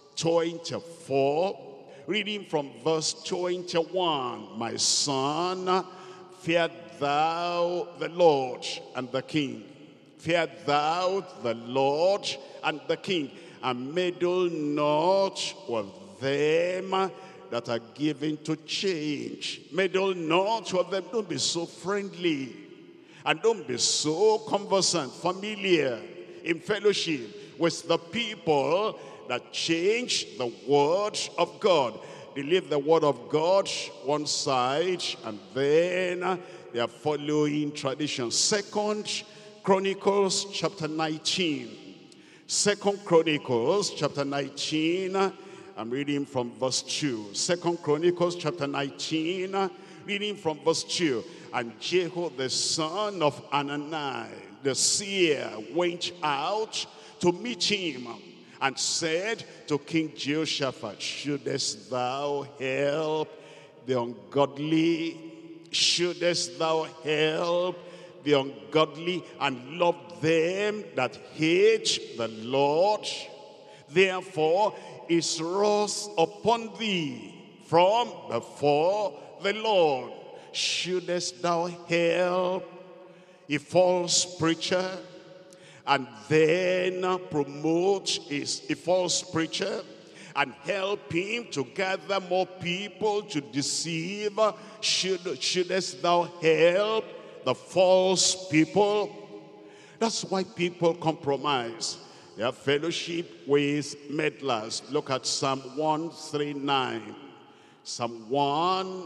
twenty-four, reading from verse twenty-one. My son, fear thou the Lord and the king. Fear thou the Lord and the king, and meddle not with them that are given to change. Meddle not with them. Don't be so friendly, and don't be so conversant, familiar in fellowship with the people that change the word of God. They leave the word of God one side, and then they are following tradition. Second Chronicles chapter nineteen. Second Chronicles chapter nineteen. I'm reading from verse two. Second Chronicles chapter nineteen, reading from verse two. And Jehu the son of Hanani, the seer, went out to meet him, and said to King Jehoshaphat, shouldest thou help the ungodly? Shouldest thou help the ungodly and love them that hate the Lord? Therefore is wrath upon thee from before the Lord. Shouldest thou help a false preacher and then promote is a false preacher and help him to gather more people to deceive? Should, shouldest thou help the false people? That's why people compromise. They have fellowship with meddlers. Look at Psalm one thirty-nine. Psalm one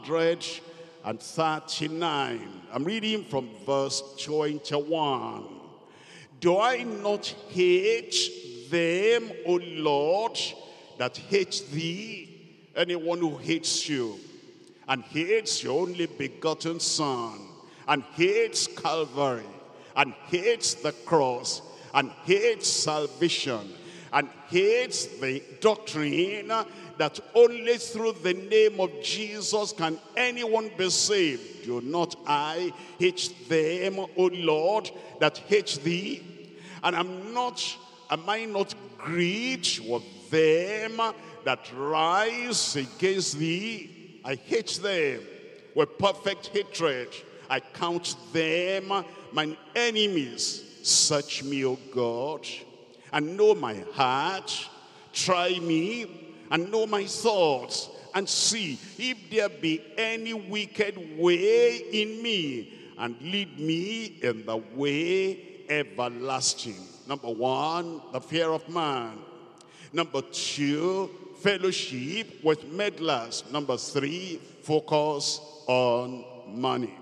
thirty-nine. I'm reading from verse twenty-one. Do I not hate them, O Lord, that hate thee? Anyone who hates you and hates your only begotten Son, and hates Calvary, and hates the cross, and hates salvation, and hates the doctrine that only through the name of Jesus can anyone be saved. Do not I hate them, O Lord, that hate thee? And am not, am I not grieved with them that rise against thee? I hate them with perfect hatred. I count them mine enemies. Search me, O God, and know my heart. Try me and know my thoughts, and see if there be any wicked way in me, and lead me in the way everlasting. Number one, the fear of man. Number two, fellowship with meddlers. Number three, focus on money.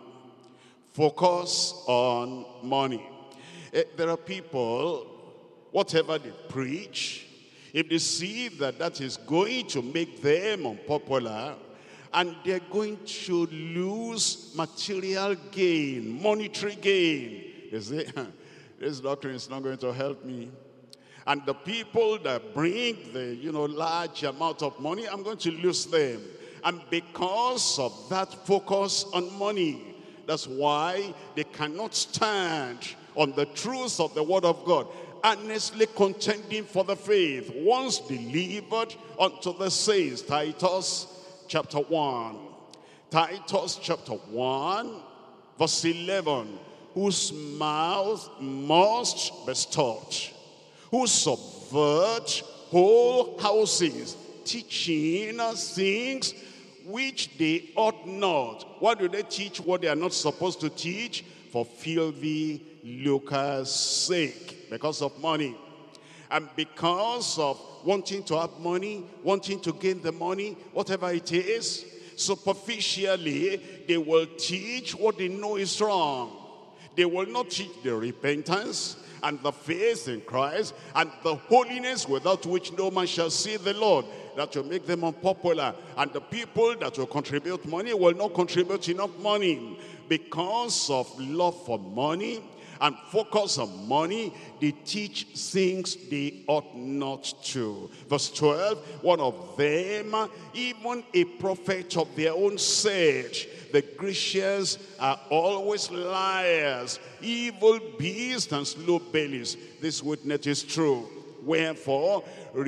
Focus on money. Eh, there are people, whatever they preach, if they see that that is going to make them unpopular, and they're going to lose material gain, monetary gain, they say, this doctrine is not going to help me. And the people that bring the, you know, large amount of money, I'm going to lose them. And because of that focus on money, that's why they cannot stand on the truth of the word of God, earnestly contending for the faith once delivered unto the saints. Titus chapter one. Titus chapter one, verse eleven. Whose mouth must be stopped, who subvert whole houses, teaching things which they ought not. Why do they teach what they are not supposed to teach? For filthy lucre's sake, because of money. And because of wanting to have money, wanting to gain the money, whatever it is, superficially, they will teach what they know is wrong. They will not teach the repentance and the faith in Christ and the holiness without which no man shall see the Lord. That will make them unpopular. And the people that will contribute money will not contribute enough money. Because of love for money and focus on money, they teach things they ought not to. Verse twelve, one of them, even a prophet of their own said, the Grecians are always liars, evil beasts and slow bellies. This witness is true. Wherefore,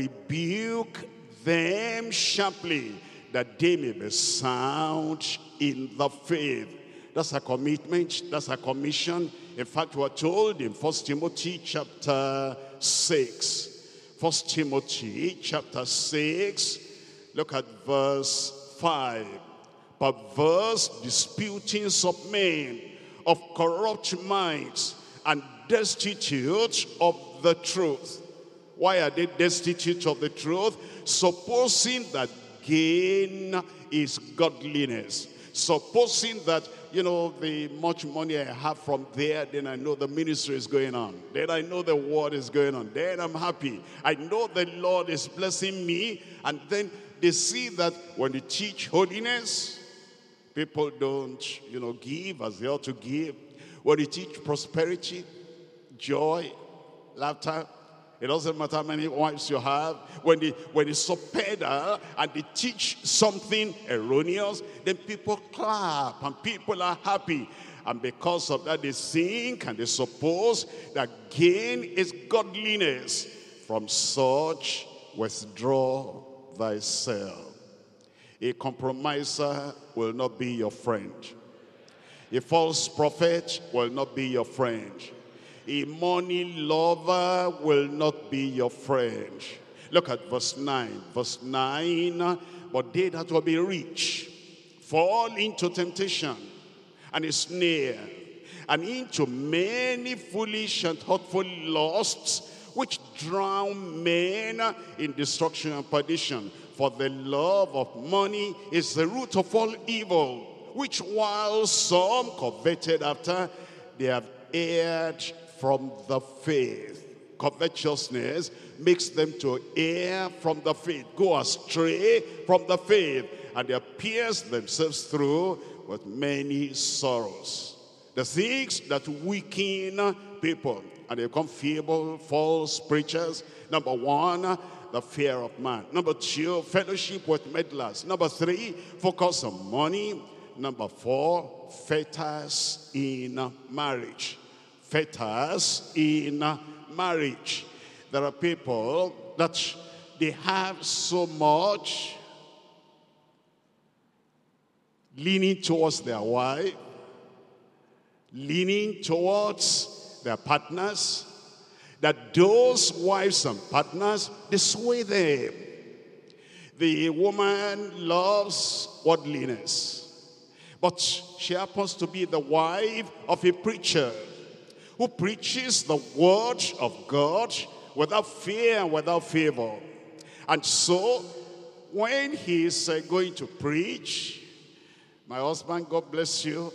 rebuke them sharply, that they may be sound in the faith. That's a commitment, that's a commission. In fact, we're told in First Timothy chapter six. First Timothy chapter six, look at verse five. Perverse disputings of men, of corrupt minds, and destitute of the truth. Why are they destitute of the truth? Supposing that gain is godliness. Supposing that, you know, the much money I have from there, then I know the ministry is going on. Then I know the word is going on. Then I'm happy. I know the Lord is blessing me. And then they see that when they teach holiness, people don't, you know, give as they ought to give. When they teach prosperity, joy, laughter, it doesn't matter how many wives you have. When they, when they subpedal and they teach something erroneous, then people clap and people are happy. And because of that, they think and they suppose that gain is godliness. From such, withdraw thyself. A compromiser will not be your friend. A false prophet will not be your friend. A money lover will not be your friend. Look at verse nine. Verse nine, but they that will be rich fall into temptation and a snare, and into many foolish and hurtful lusts, which drown men in destruction and perdition. For the love of money is the root of all evil, which while some coveted after, they have erred from the faith. Covetousness makes them to err from the faith, go astray from the faith, and they pierce themselves through with many sorrows. The things that weaken people and they become feeble, false preachers. Number one, the fear of man. Number two, fellowship with meddlers. Number three, focus on money. Number four, fetters in marriage. Fetters in marriage. There are people that they have so much leaning towards their wife, leaning towards their partners, that those wives and partners, they sway them. The woman loves worldliness, but she happens to be the wife of a preacher who preaches the word of God without fear and without favor. And so, when he's uh, going to preach, my husband, God bless you,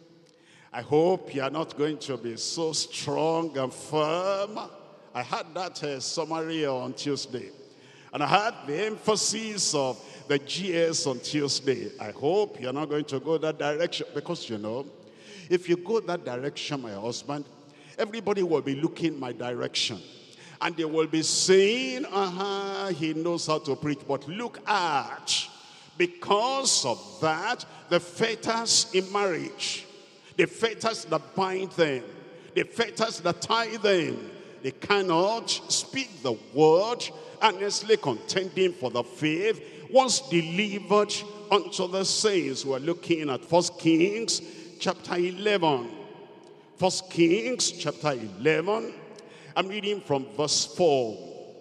I hope you are not going to be so strong and firm. I had that uh, summary on Tuesday. And I had the emphasis of the G S on Tuesday. I hope you're not going to go that direction. Because, you know, if you go that direction, my husband, everybody will be looking my direction. And they will be saying, uh-huh, he knows how to preach. But look at, because of that, the fetters in marriage, the fetters that bind them, the fetters that tie them, they cannot speak the word, earnestly contending for the faith, once delivered unto the saints. We're looking at First Kings chapter eleven. First Kings chapter eleven. I'm reading from verse four.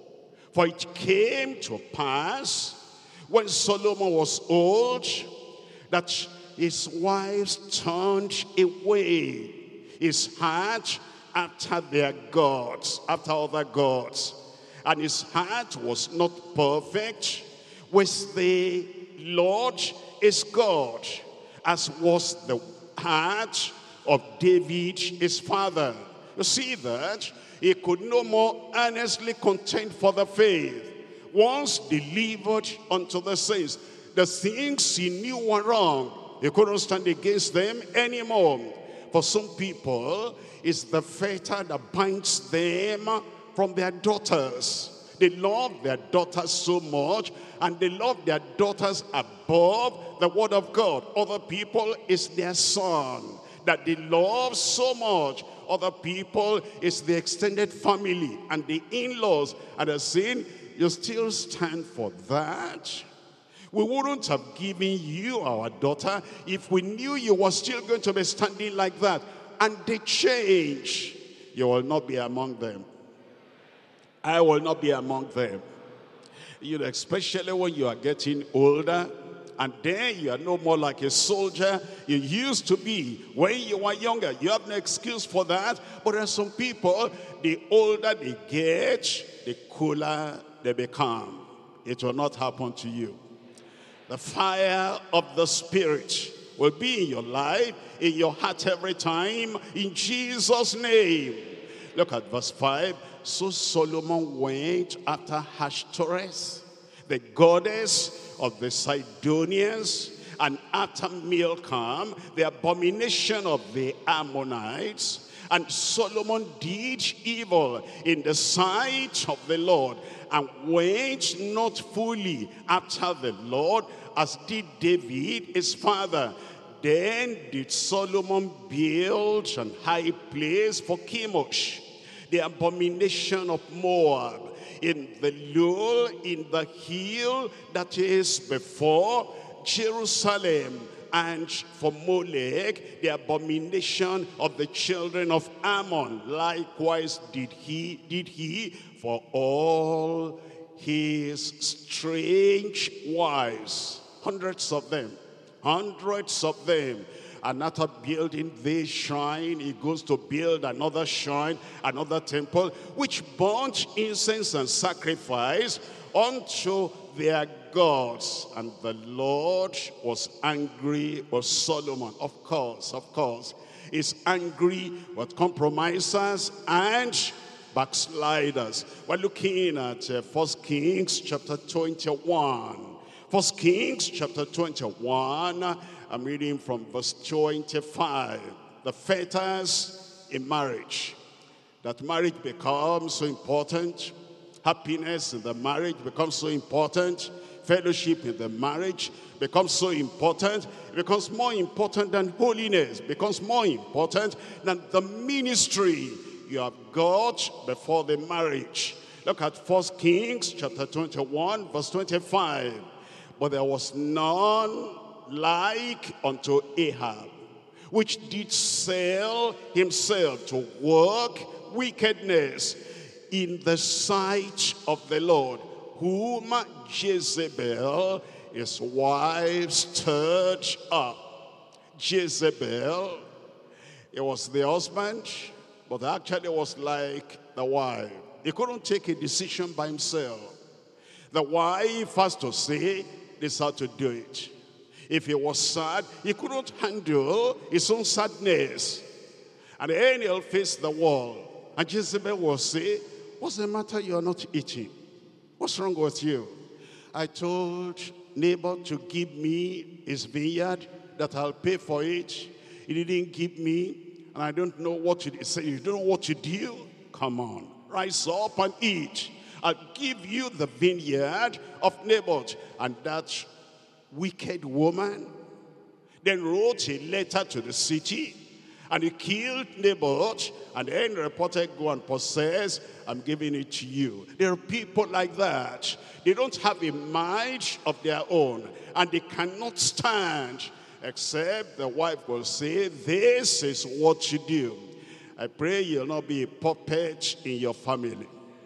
For it came to pass, when Solomon was old, that his wives turned away his heart after their gods, after other gods. And his heart was not perfect with the Lord his God, as was the heart of David his father. You see that he could no more earnestly contend for the faith, once delivered unto the saints. The things he knew were wrong, he couldn't stand against them anymore. For some people, it's the fetter that binds them from their daughters. They love their daughters so much, and they love their daughters above the word of God. Other people, is their son that they love so much. Other people, is the extended family and the in-laws. And they're saying, you still stand for that? We wouldn't have given you our daughter if we knew you were still going to be standing like that. And they change. You will not be among them. I will not be among them. You know, especially when you are getting older, and then you are no more like a soldier you used to be when you were younger. You have no excuse for that. But there are some people, the older they get, the cooler they become. It will not happen to you. The fire of the Spirit will be in your life, in your heart every time, in Jesus' name. Look at verse five. So Solomon went after Ashtoreth, the goddess of the Sidonians, and after Milcom, the abomination of the Ammonites. And Solomon did evil in the sight of the Lord, and went not fully after the Lord, as did David his father. Then did Solomon build an high place for Chemosh, the abomination of Moab, in the lull, in the hill that is before Jerusalem, and for Molech, the abomination of the children of Ammon. Likewise did he, did he for all his strange wives, hundreds of them, hundreds of them. And after building this shrine, he goes to build another shrine, another temple, which burnt incense and sacrifice unto their gods. And the Lord was angry with Solomon. Of course, of course. He's angry with compromisers and backsliders. We're looking at uh, First Kings chapter twenty-one. First Kings chapter twenty-one. I'm reading from verse twenty-five. The fetters in marriage. that marriage becomes so important. Happiness in the marriage becomes so important. Fellowship in the marriage becomes so important. It becomes more important than holiness. It becomes more important than the ministry you have got before the marriage. Look at First Kings chapter twenty-one, verse twenty-five. But there was none like unto Ahab, which did sell himself to work wickedness in the sight of the Lord, whom Jezebel, his wife, stirred up. Jezebel, it was the husband, but actually it was like the wife. He couldn't take a decision by himself. The wife has to say, this is how to do it. If he was sad, he couldn't handle his own sadness. And then he'll face the wall. And Jezebel will say, what's the matter you are not eating? What's wrong with you? I told neighbor to give me his vineyard, that I'll pay for it. He didn't give me, and I don't know what to say. You don't know what to do? Come on, rise up and eat. I'll give you the vineyard of Naboth. And that wicked woman then wrote a letter to the city, and he killed Naboth, and then reported, go and possess, I'm giving it to you. There are people like that. They don't have a mind of their own, and they cannot stand, except the wife will say, this is what you do. I pray you'll not be a puppet in your family.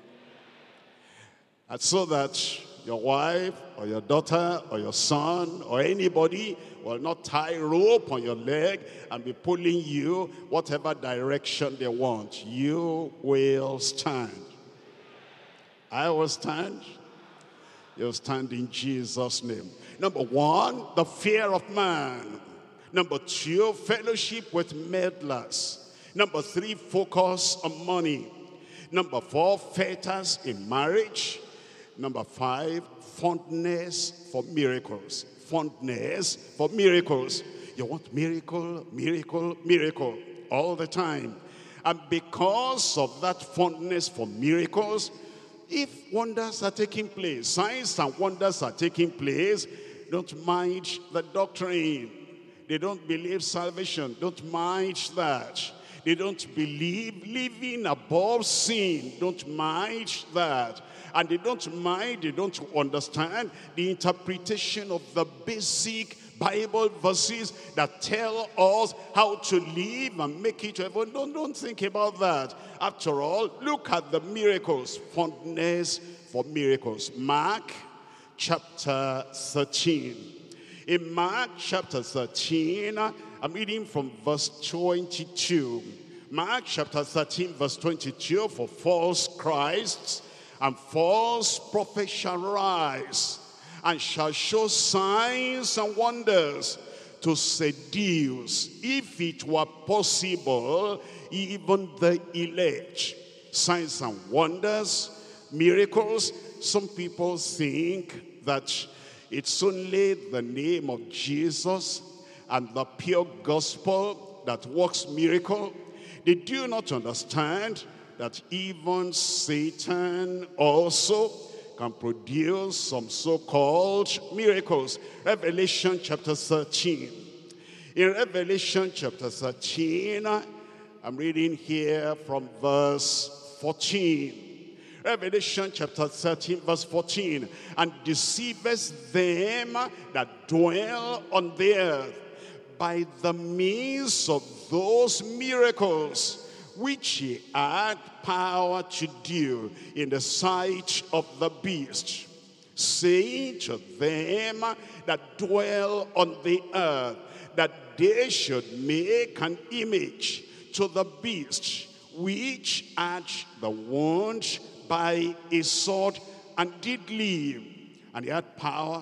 And so that your wife or your daughter or your son or anybody will not tie rope on your leg and be pulling you whatever direction they want. You will stand. I will stand. You'll stand in Jesus' name. Number one, the fear of man. Number two, fellowship with meddlers. Number three, focus on money. Number four, fetters in marriage. Number five, fondness for miracles. Fondness for miracles. You want miracle, miracle, miracle all the time. And because of that fondness for miracles, if wonders are taking place, signs and wonders are taking place, don't mind the doctrine. They don't believe salvation. Don't mind that. They don't believe living above sin. Don't mind that. And they don't mind, they don't understand the interpretation of the basic Bible verses that tell us how to live and make it to heaven. Don't, don't think about that. After all, look at the miracles. Fondness for miracles. Mark chapter thirteen. In Mark chapter thirteen, I'm reading from verse twenty-two. Mark chapter thirteen, verse twenty-two, for false Christs and false prophets shall rise, and shall show signs and wonders to seduce, if it were possible, even the elect. Signs and wonders, miracles. Some people think that it's only the name of Jesus and the pure gospel that works miracle. They do not understand that even Satan also can produce some so-called miracles. Revelation chapter thirteen. In Revelation chapter thirteen, I'm reading here from verse fourteen. Revelation chapter thirteen, verse fourteen. And deceiveth them that dwell on the earth by the means of those miracles which he had power to do in the sight of the beast, saying to them that dwell on the earth, that they should make an image to the beast, which had the wound by a sword and did live. And he had power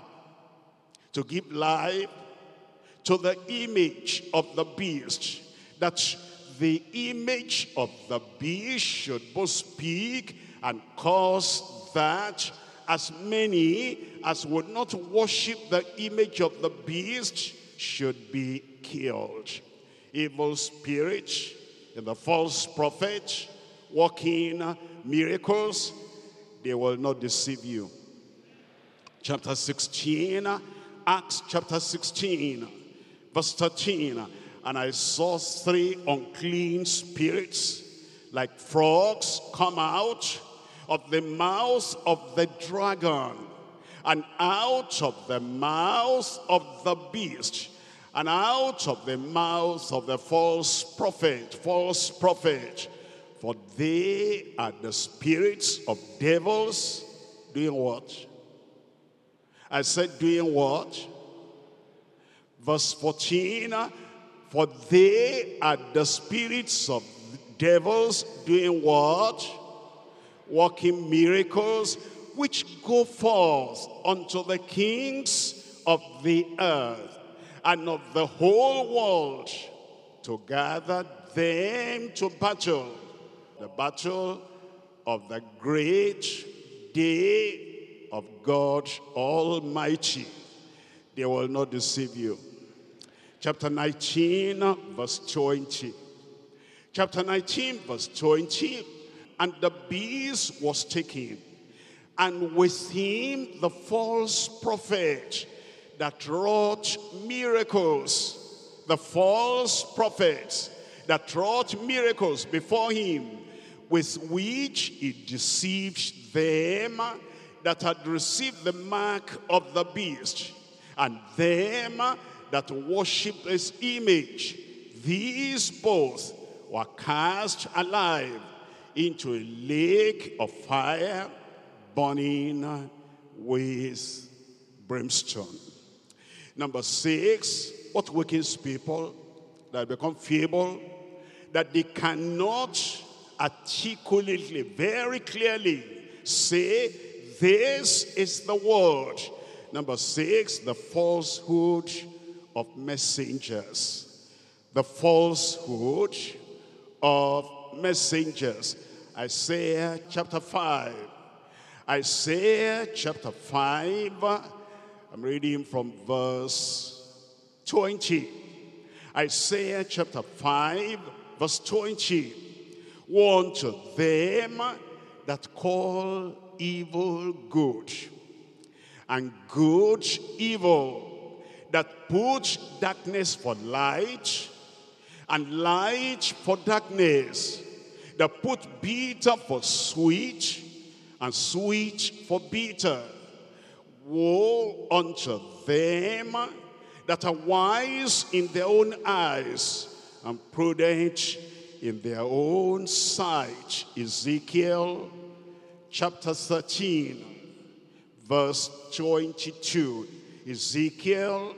to give life to the image of the beast, that the image of the beast should both speak and cause that as many as would not worship the image of the beast should be killed. Evil spirit in the false prophet working miracles, they will not deceive you. Chapter sixteen, Acts chapter sixteen, verse thirteen. And I saw three unclean spirits like frogs come out of the mouth of the dragon, and out of the mouth of the beast, and out of the mouth of the false prophet, false prophet. For they are the spirits of devils doing what? I said doing what? Verse fourteen. For they are the spirits of devils doing what? Working miracles, which go forth unto the kings of the earth and of the whole world to gather them to battle. The battle of the great day of God Almighty. They will not deceive you. Chapter nineteen, verse twenty. Chapter nineteen, verse twenty. And the beast was taken, and with him the false prophet that wrought miracles. The false prophets that wrought miracles before him, with which he deceived them that had received the mark of the beast, and them that worshipped his image. These both were cast alive into a lake of fire, burning with brimstone. Number six, what wakens people that become feeble, that they cannot articulately, very clearly say, this is the word. Number six, the falsehood of messengers. The falsehood of messengers. Isaiah chapter five. Isaiah chapter five. I'm reading from verse twenty. Isaiah chapter five, verse twenty. Woe unto them that call evil good, and good evil, that put darkness for light, and light for darkness, that put bitter for sweet, and sweet for bitter. Woe unto them that are wise in their own eyes, and prudent in their own sight. Ezekiel chapter thirteen, verse twenty-two. Ezekiel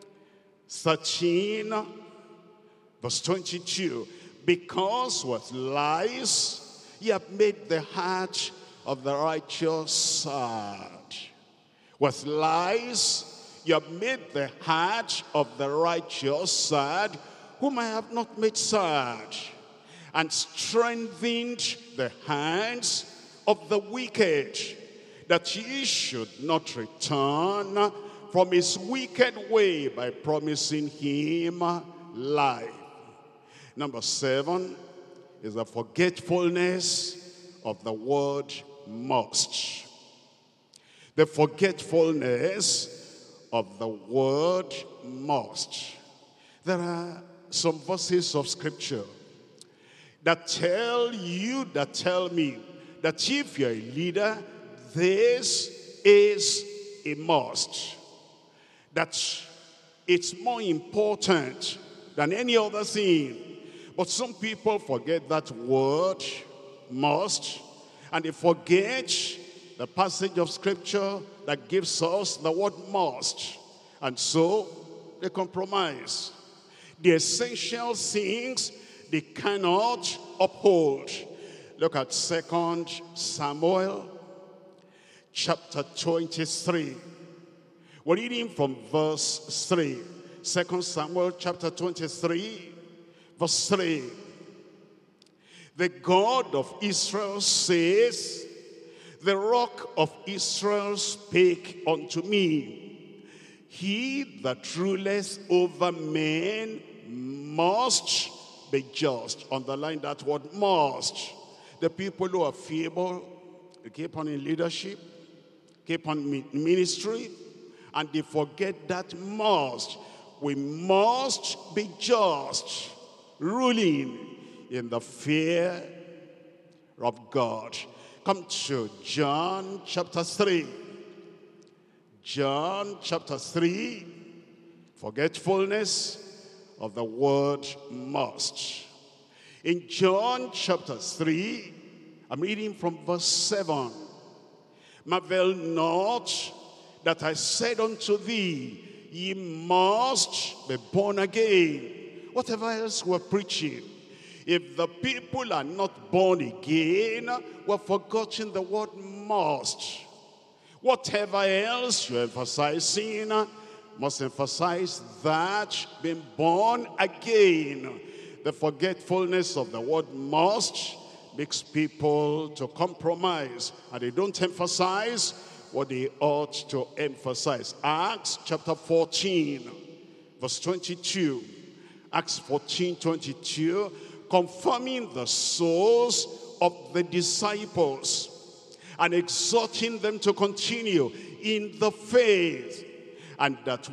thirteen, verse twenty-two. Because with lies ye have made the heart of the righteous sad. With lies you have made the heart of the righteous sad, whom I have not made sad, and strengthened the hands of the wicked, that he should not return from his wicked way by promising him life. Number seven is the forgetfulness of the word must. The forgetfulness of the word must. There are some verses of scripture that tell you, that tell me, that if you're a leader, this is a must. That it's more important than any other thing. But some people forget that word, must, and they forget the passage of scripture that gives us the word must. And so they compromise. The essential things they cannot uphold. Look at Second Samuel chapter twenty-three. We're reading from verse three. Second Samuel chapter twenty-three, verse three. The God of Israel says, the rock of Israel spake unto me, he that ruleth over men must be just. Underline that word, must. the people who are feeble, they keep on in leadership, keep on ministry, and they forget that must, we must be just, ruling in the fear of God. Come to John chapter three. John chapter three, forgetfulness of the word must. In John chapter three, I'm reading from verse seven. Marvel not that I said unto thee, ye must be born again. Whatever else we're preaching, if the people are not born again, we're forgetting the word must. Whatever else you're emphasizing, must emphasize that being born again. The forgetfulness of the word must makes people to compromise, and they don't emphasize what they ought to emphasize. Acts chapter fourteen, verse twenty-two. Acts fourteen, twenty-two. Confirming the souls of the disciples and exhorting them to continue in the faith, and that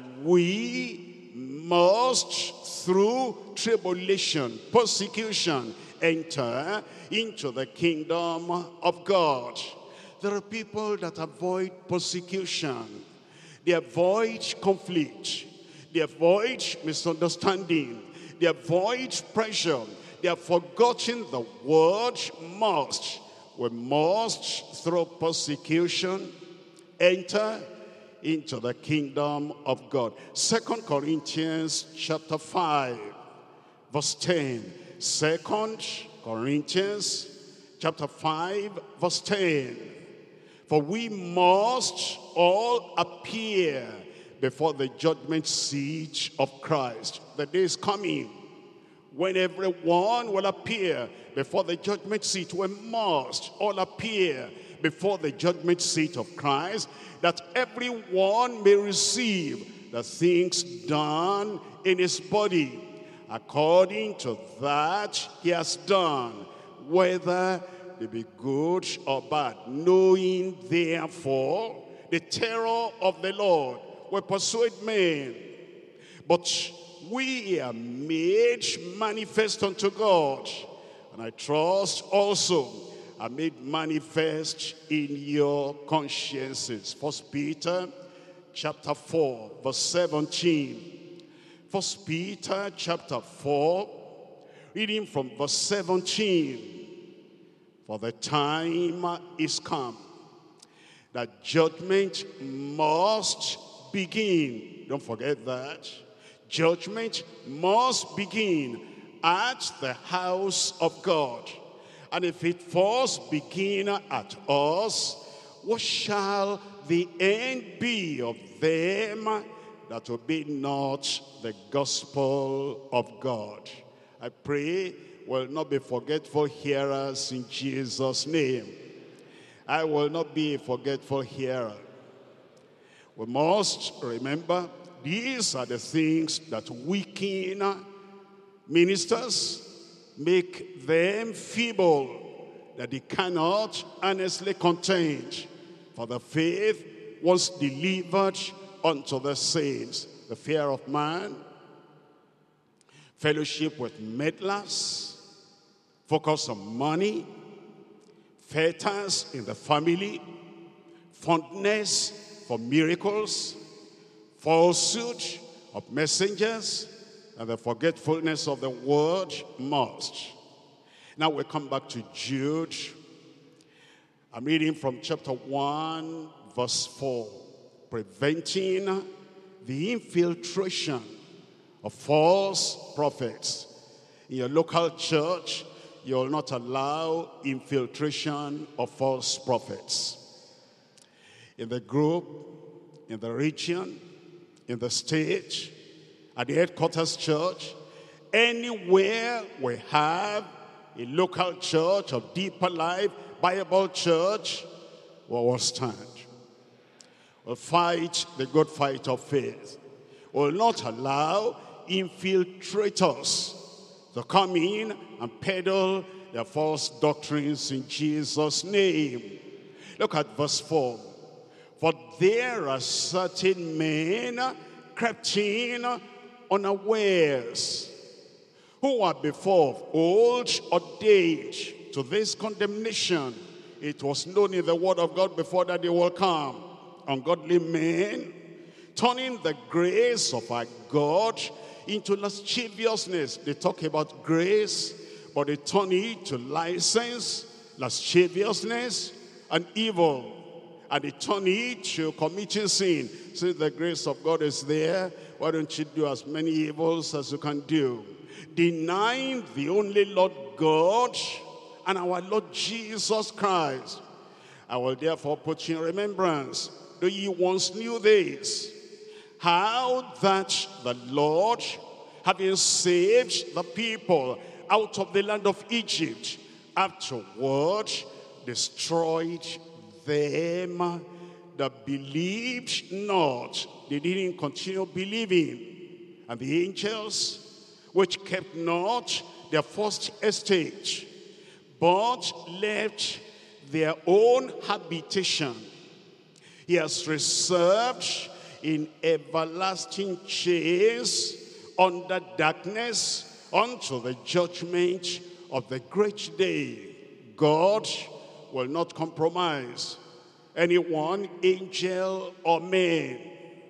we must through tribulation, persecution, enter into the kingdom of God. There are people that avoid persecution. They avoid conflict. They avoid misunderstanding. They avoid pressure. They have forgotten the word must. We must, through persecution, enter into the kingdom of God. Second Corinthians chapter five, verse ten. Second Corinthians chapter five, verse ten. For we must all appear before the judgment seat of Christ. The day is coming when everyone will appear before the judgment seat. We must all appear before the judgment seat of Christ, that everyone may receive the things done in his body according to that he has done, whether they be good or bad. Knowing therefore the terror of the Lord will persuade men, but we are made manifest unto God, and I trust also are made manifest in your consciences. First Peter chapter four, verse seventeen. First Peter chapter four, reading from verse seventeen. For the time is come that judgment must begin. Don't forget that. Judgment must begin at the house of God. And if it first begin at us, what shall the end be of them that obey not the gospel of God? I pray we'll not be forgetful hearers in Jesus' name. I will not be a forgetful hearer. We must remember these are the things that weaken ministers, make them feeble, that they cannot honestly contend for the faith once delivered unto the saints. The fear of man, fellowship with meddlers, focus on money, fetters in the family, fondness for miracles, falsehood of messengers, and the forgetfulness of the word must. Now we come back to Jude. I'm reading from chapter one, verse four. Preventing the infiltration of false prophets. In your local church, you will not allow infiltration of false prophets. In the group, in the region, in the state, at the headquarters church, anywhere we have a local church of Deeper Life Bible Church, we will stand. We'll fight the good fight of faith. We'll not allow infiltrators to come in and peddle their false doctrines in Jesus' name. Look at verse four. For there are certain men crept in unawares, who are before of old ordained to this condemnation. It was known in the word of God before that they will come. Ungodly men, turning the grace of our God into lasciviousness. They talk about grace, but they turn it to license, lasciviousness, and evil. And they turn it to committing sin. Since the grace of God is there, why don't you do as many evils as you can do? Denying the only Lord God and our Lord Jesus Christ. I will therefore put you in remembrance, though ye once knew this, how that the Lord, having saved the people out of the land of Egypt, afterward destroyed them that believed not. They didn't continue believing. And the angels, which kept not their first estate, but left their own habitation, he has reserved in everlasting chains under darkness unto the judgment of the great day. God will not compromise anyone, angel or man,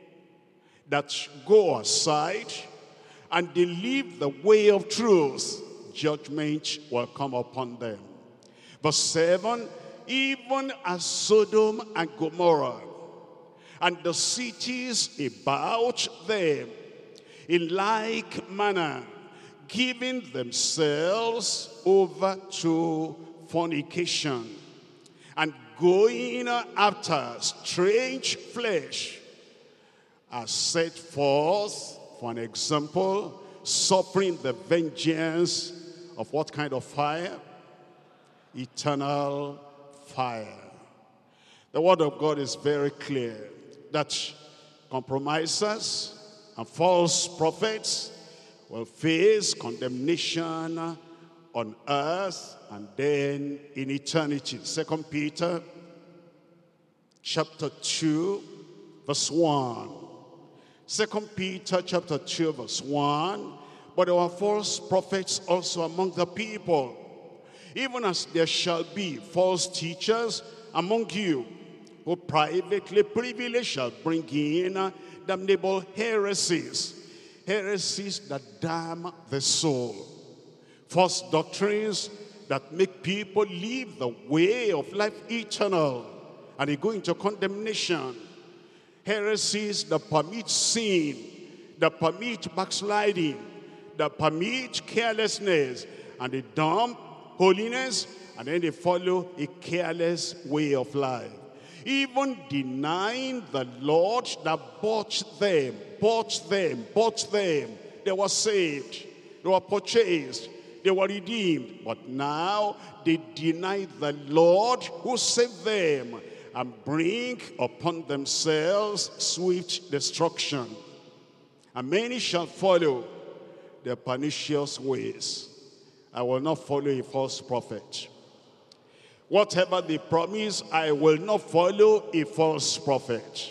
that go aside and they leave the way of truth. Judgment will come upon them. Verse seven, even as Sodom and Gomorrah and the cities about them, in like manner, giving themselves over to fornication, and going after strange flesh, are set forth for an example, suffering the vengeance of what kind of fire? Eternal fire. The word of God is very clear that compromisers and false prophets will face condemnation on earth and then in eternity. Second Peter chapter two verse one. Second Peter chapter two verse one. But there were false prophets also among the people, even as there shall be false teachers among you, who privately, privily shall bring in damnable heresies, heresies that damn the soul, false doctrines that make people leave the way of life eternal, and they go into condemnation, heresies that permit sin, that permit backsliding, that permit carelessness, and they dump holiness, and then they follow a careless way of life. Even denying the Lord that bought them, bought them, bought them. They were saved, they were purchased, they were redeemed. But now they deny the Lord who saved them and bring upon themselves swift destruction. And many shall follow their pernicious ways. I will not follow a false prophet. Whatever they promise, I will not follow a false prophet.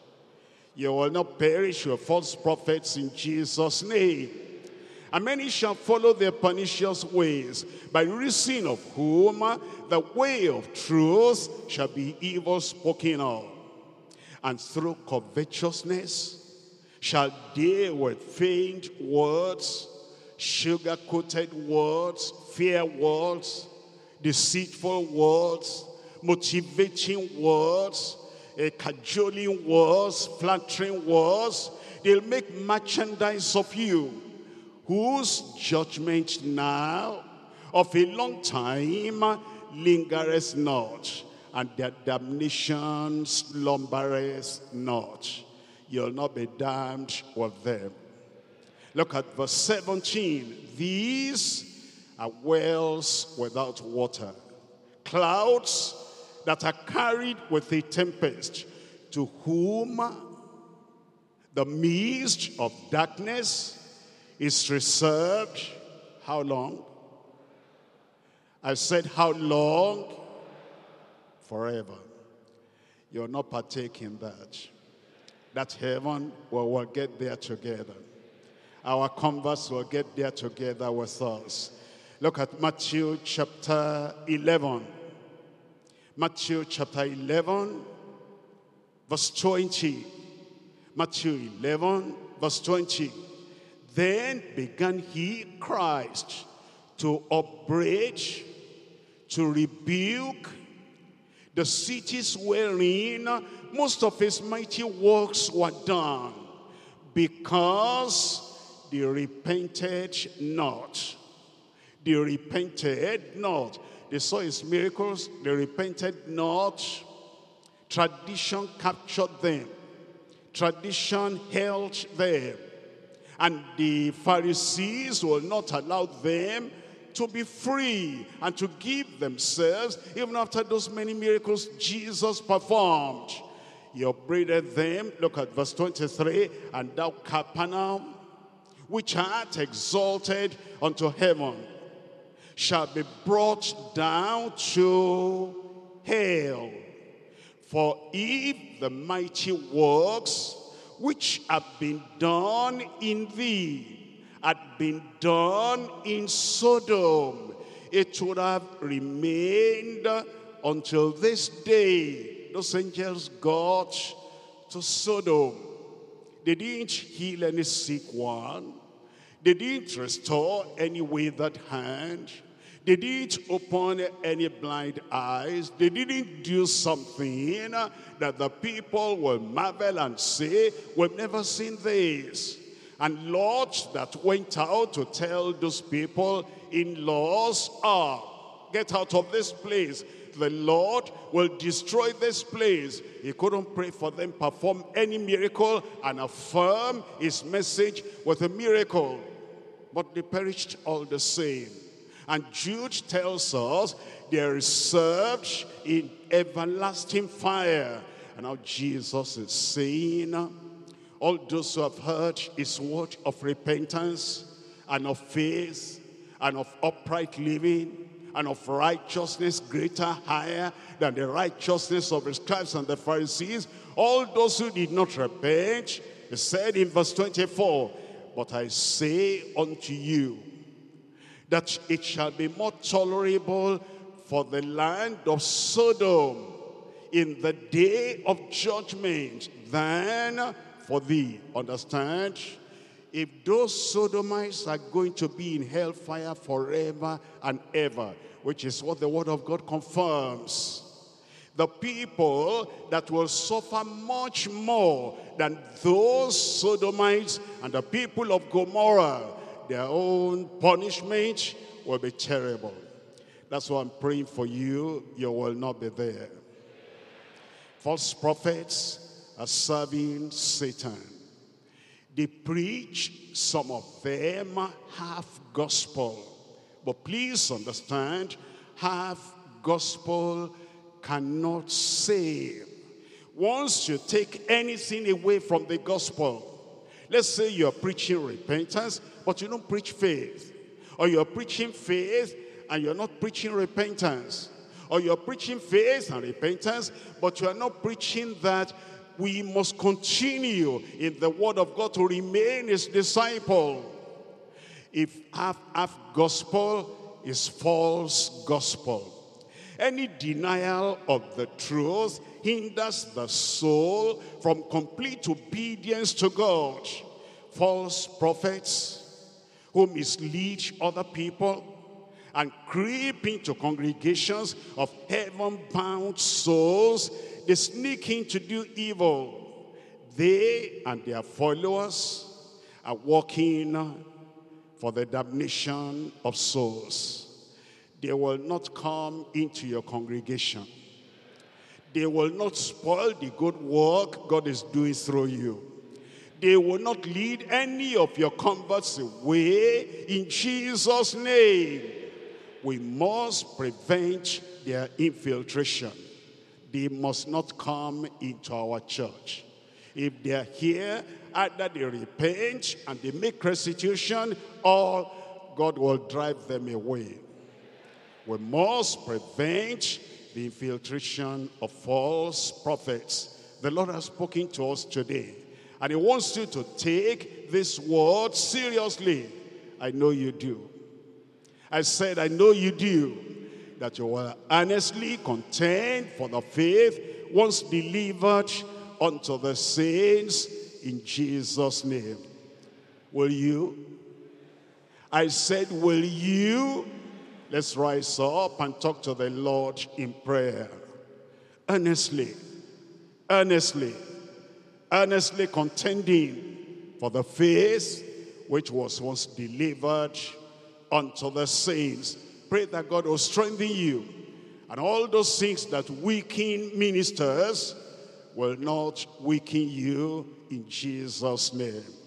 You will not perish with false prophets in Jesus' name. And many shall follow their pernicious ways, by reason of whom the way of truth shall be evil spoken of. And through covetousness shall they with feigned words, sugar-coated words, fair words, deceitful words, motivating words, uh, cajoling words, flattering words, they'll make merchandise of you, whose judgment now of a long time lingereth not, and their damnation slumbereth not. You'll not be damned with them. Look at verse seventeen. These are wells without water, clouds that are carried with a tempest, to whom the mist of darkness is reserved. How long? I said, how long? Forever. You'll not partake in that. That heaven, well, we'll get there together. Our converts will get there together with us. Look at Matthew chapter eleven. Matthew chapter eleven, verse twenty. Matthew eleven, verse twenty. Then began he, Christ, to upbraid, to rebuke the cities wherein most of his mighty works were done, because they repented not. They repented not. They saw his miracles, they repented not. Tradition captured them. Tradition held them. And the Pharisees will not allow them to be free and to give themselves, even after those many miracles Jesus performed. He upbraided them. Look at verse twenty-three. And thou, Capernaum, which art exalted unto heaven, shall be brought down to hell. For if the mighty works which have been done in thee had been done in Sodom, it would have remained until this day. Those angels got to Sodom. They didn't heal any sick one. They didn't restore any withered hand. They didn't open any blind eyes. They didn't do something that the people will marvel and say, we've never seen this. And Lot that went out to tell those people, in-laws, ah, get out of this place. The Lord will destroy this place. He couldn't pray for them, perform any miracle, and affirm his message with a miracle. But they perished all the same. And Jude tells us they are served in everlasting fire. And now Jesus is saying, all those who have heard his word of repentance and of faith and of upright living and of righteousness greater, higher than the righteousness of the scribes and the Pharisees, all those who did not repent, he said in verse twenty-four, but I say unto you, that it shall be more tolerable for the land of Sodom in the day of judgment than for thee. Understand? If those Sodomites are going to be in hellfire forever and ever, which is what the word of God confirms, the people that will suffer much more than those Sodomites and the people of Gomorrah, their own punishment will be terrible. That's why I'm praying for you. You will not be there. False prophets are serving Satan. They preach, some of them, half gospel. But please understand, half gospel cannot save. Once you take anything away from the gospel, let's say you're preaching repentance, but you don't preach faith. Or you're preaching faith and you're not preaching repentance. Or you're preaching faith and repentance, but you are not preaching that we must continue in the word of God to remain his disciple. If half, half gospel is false gospel. Any denial of the truth hinders the soul from complete obedience to God. False prophets who mislead other people and creep into congregations of heaven-bound souls, they sneak in to do evil. They and their followers are working for the damnation of souls. They will not come into your congregation. They will not spoil the good work God is doing through you. They will not lead any of your converts away in Jesus' name. We must prevent their infiltration. They must not come into our church. If they are here, either they repent and they make restitution, or God will drive them away. We must prevent the infiltration of false prophets. The Lord has spoken to us today, and he wants you to take this word seriously. I know you do. I said, I know you do. That you will earnestly contend for the faith once delivered unto the saints in Jesus' name. Will you? I said, will you? Let's rise up and talk to the Lord in prayer. Earnestly, earnestly, earnestly contending for the faith which was once delivered unto the saints. Pray that God will strengthen you, and all those things that weaken ministers will not weaken you in Jesus' name.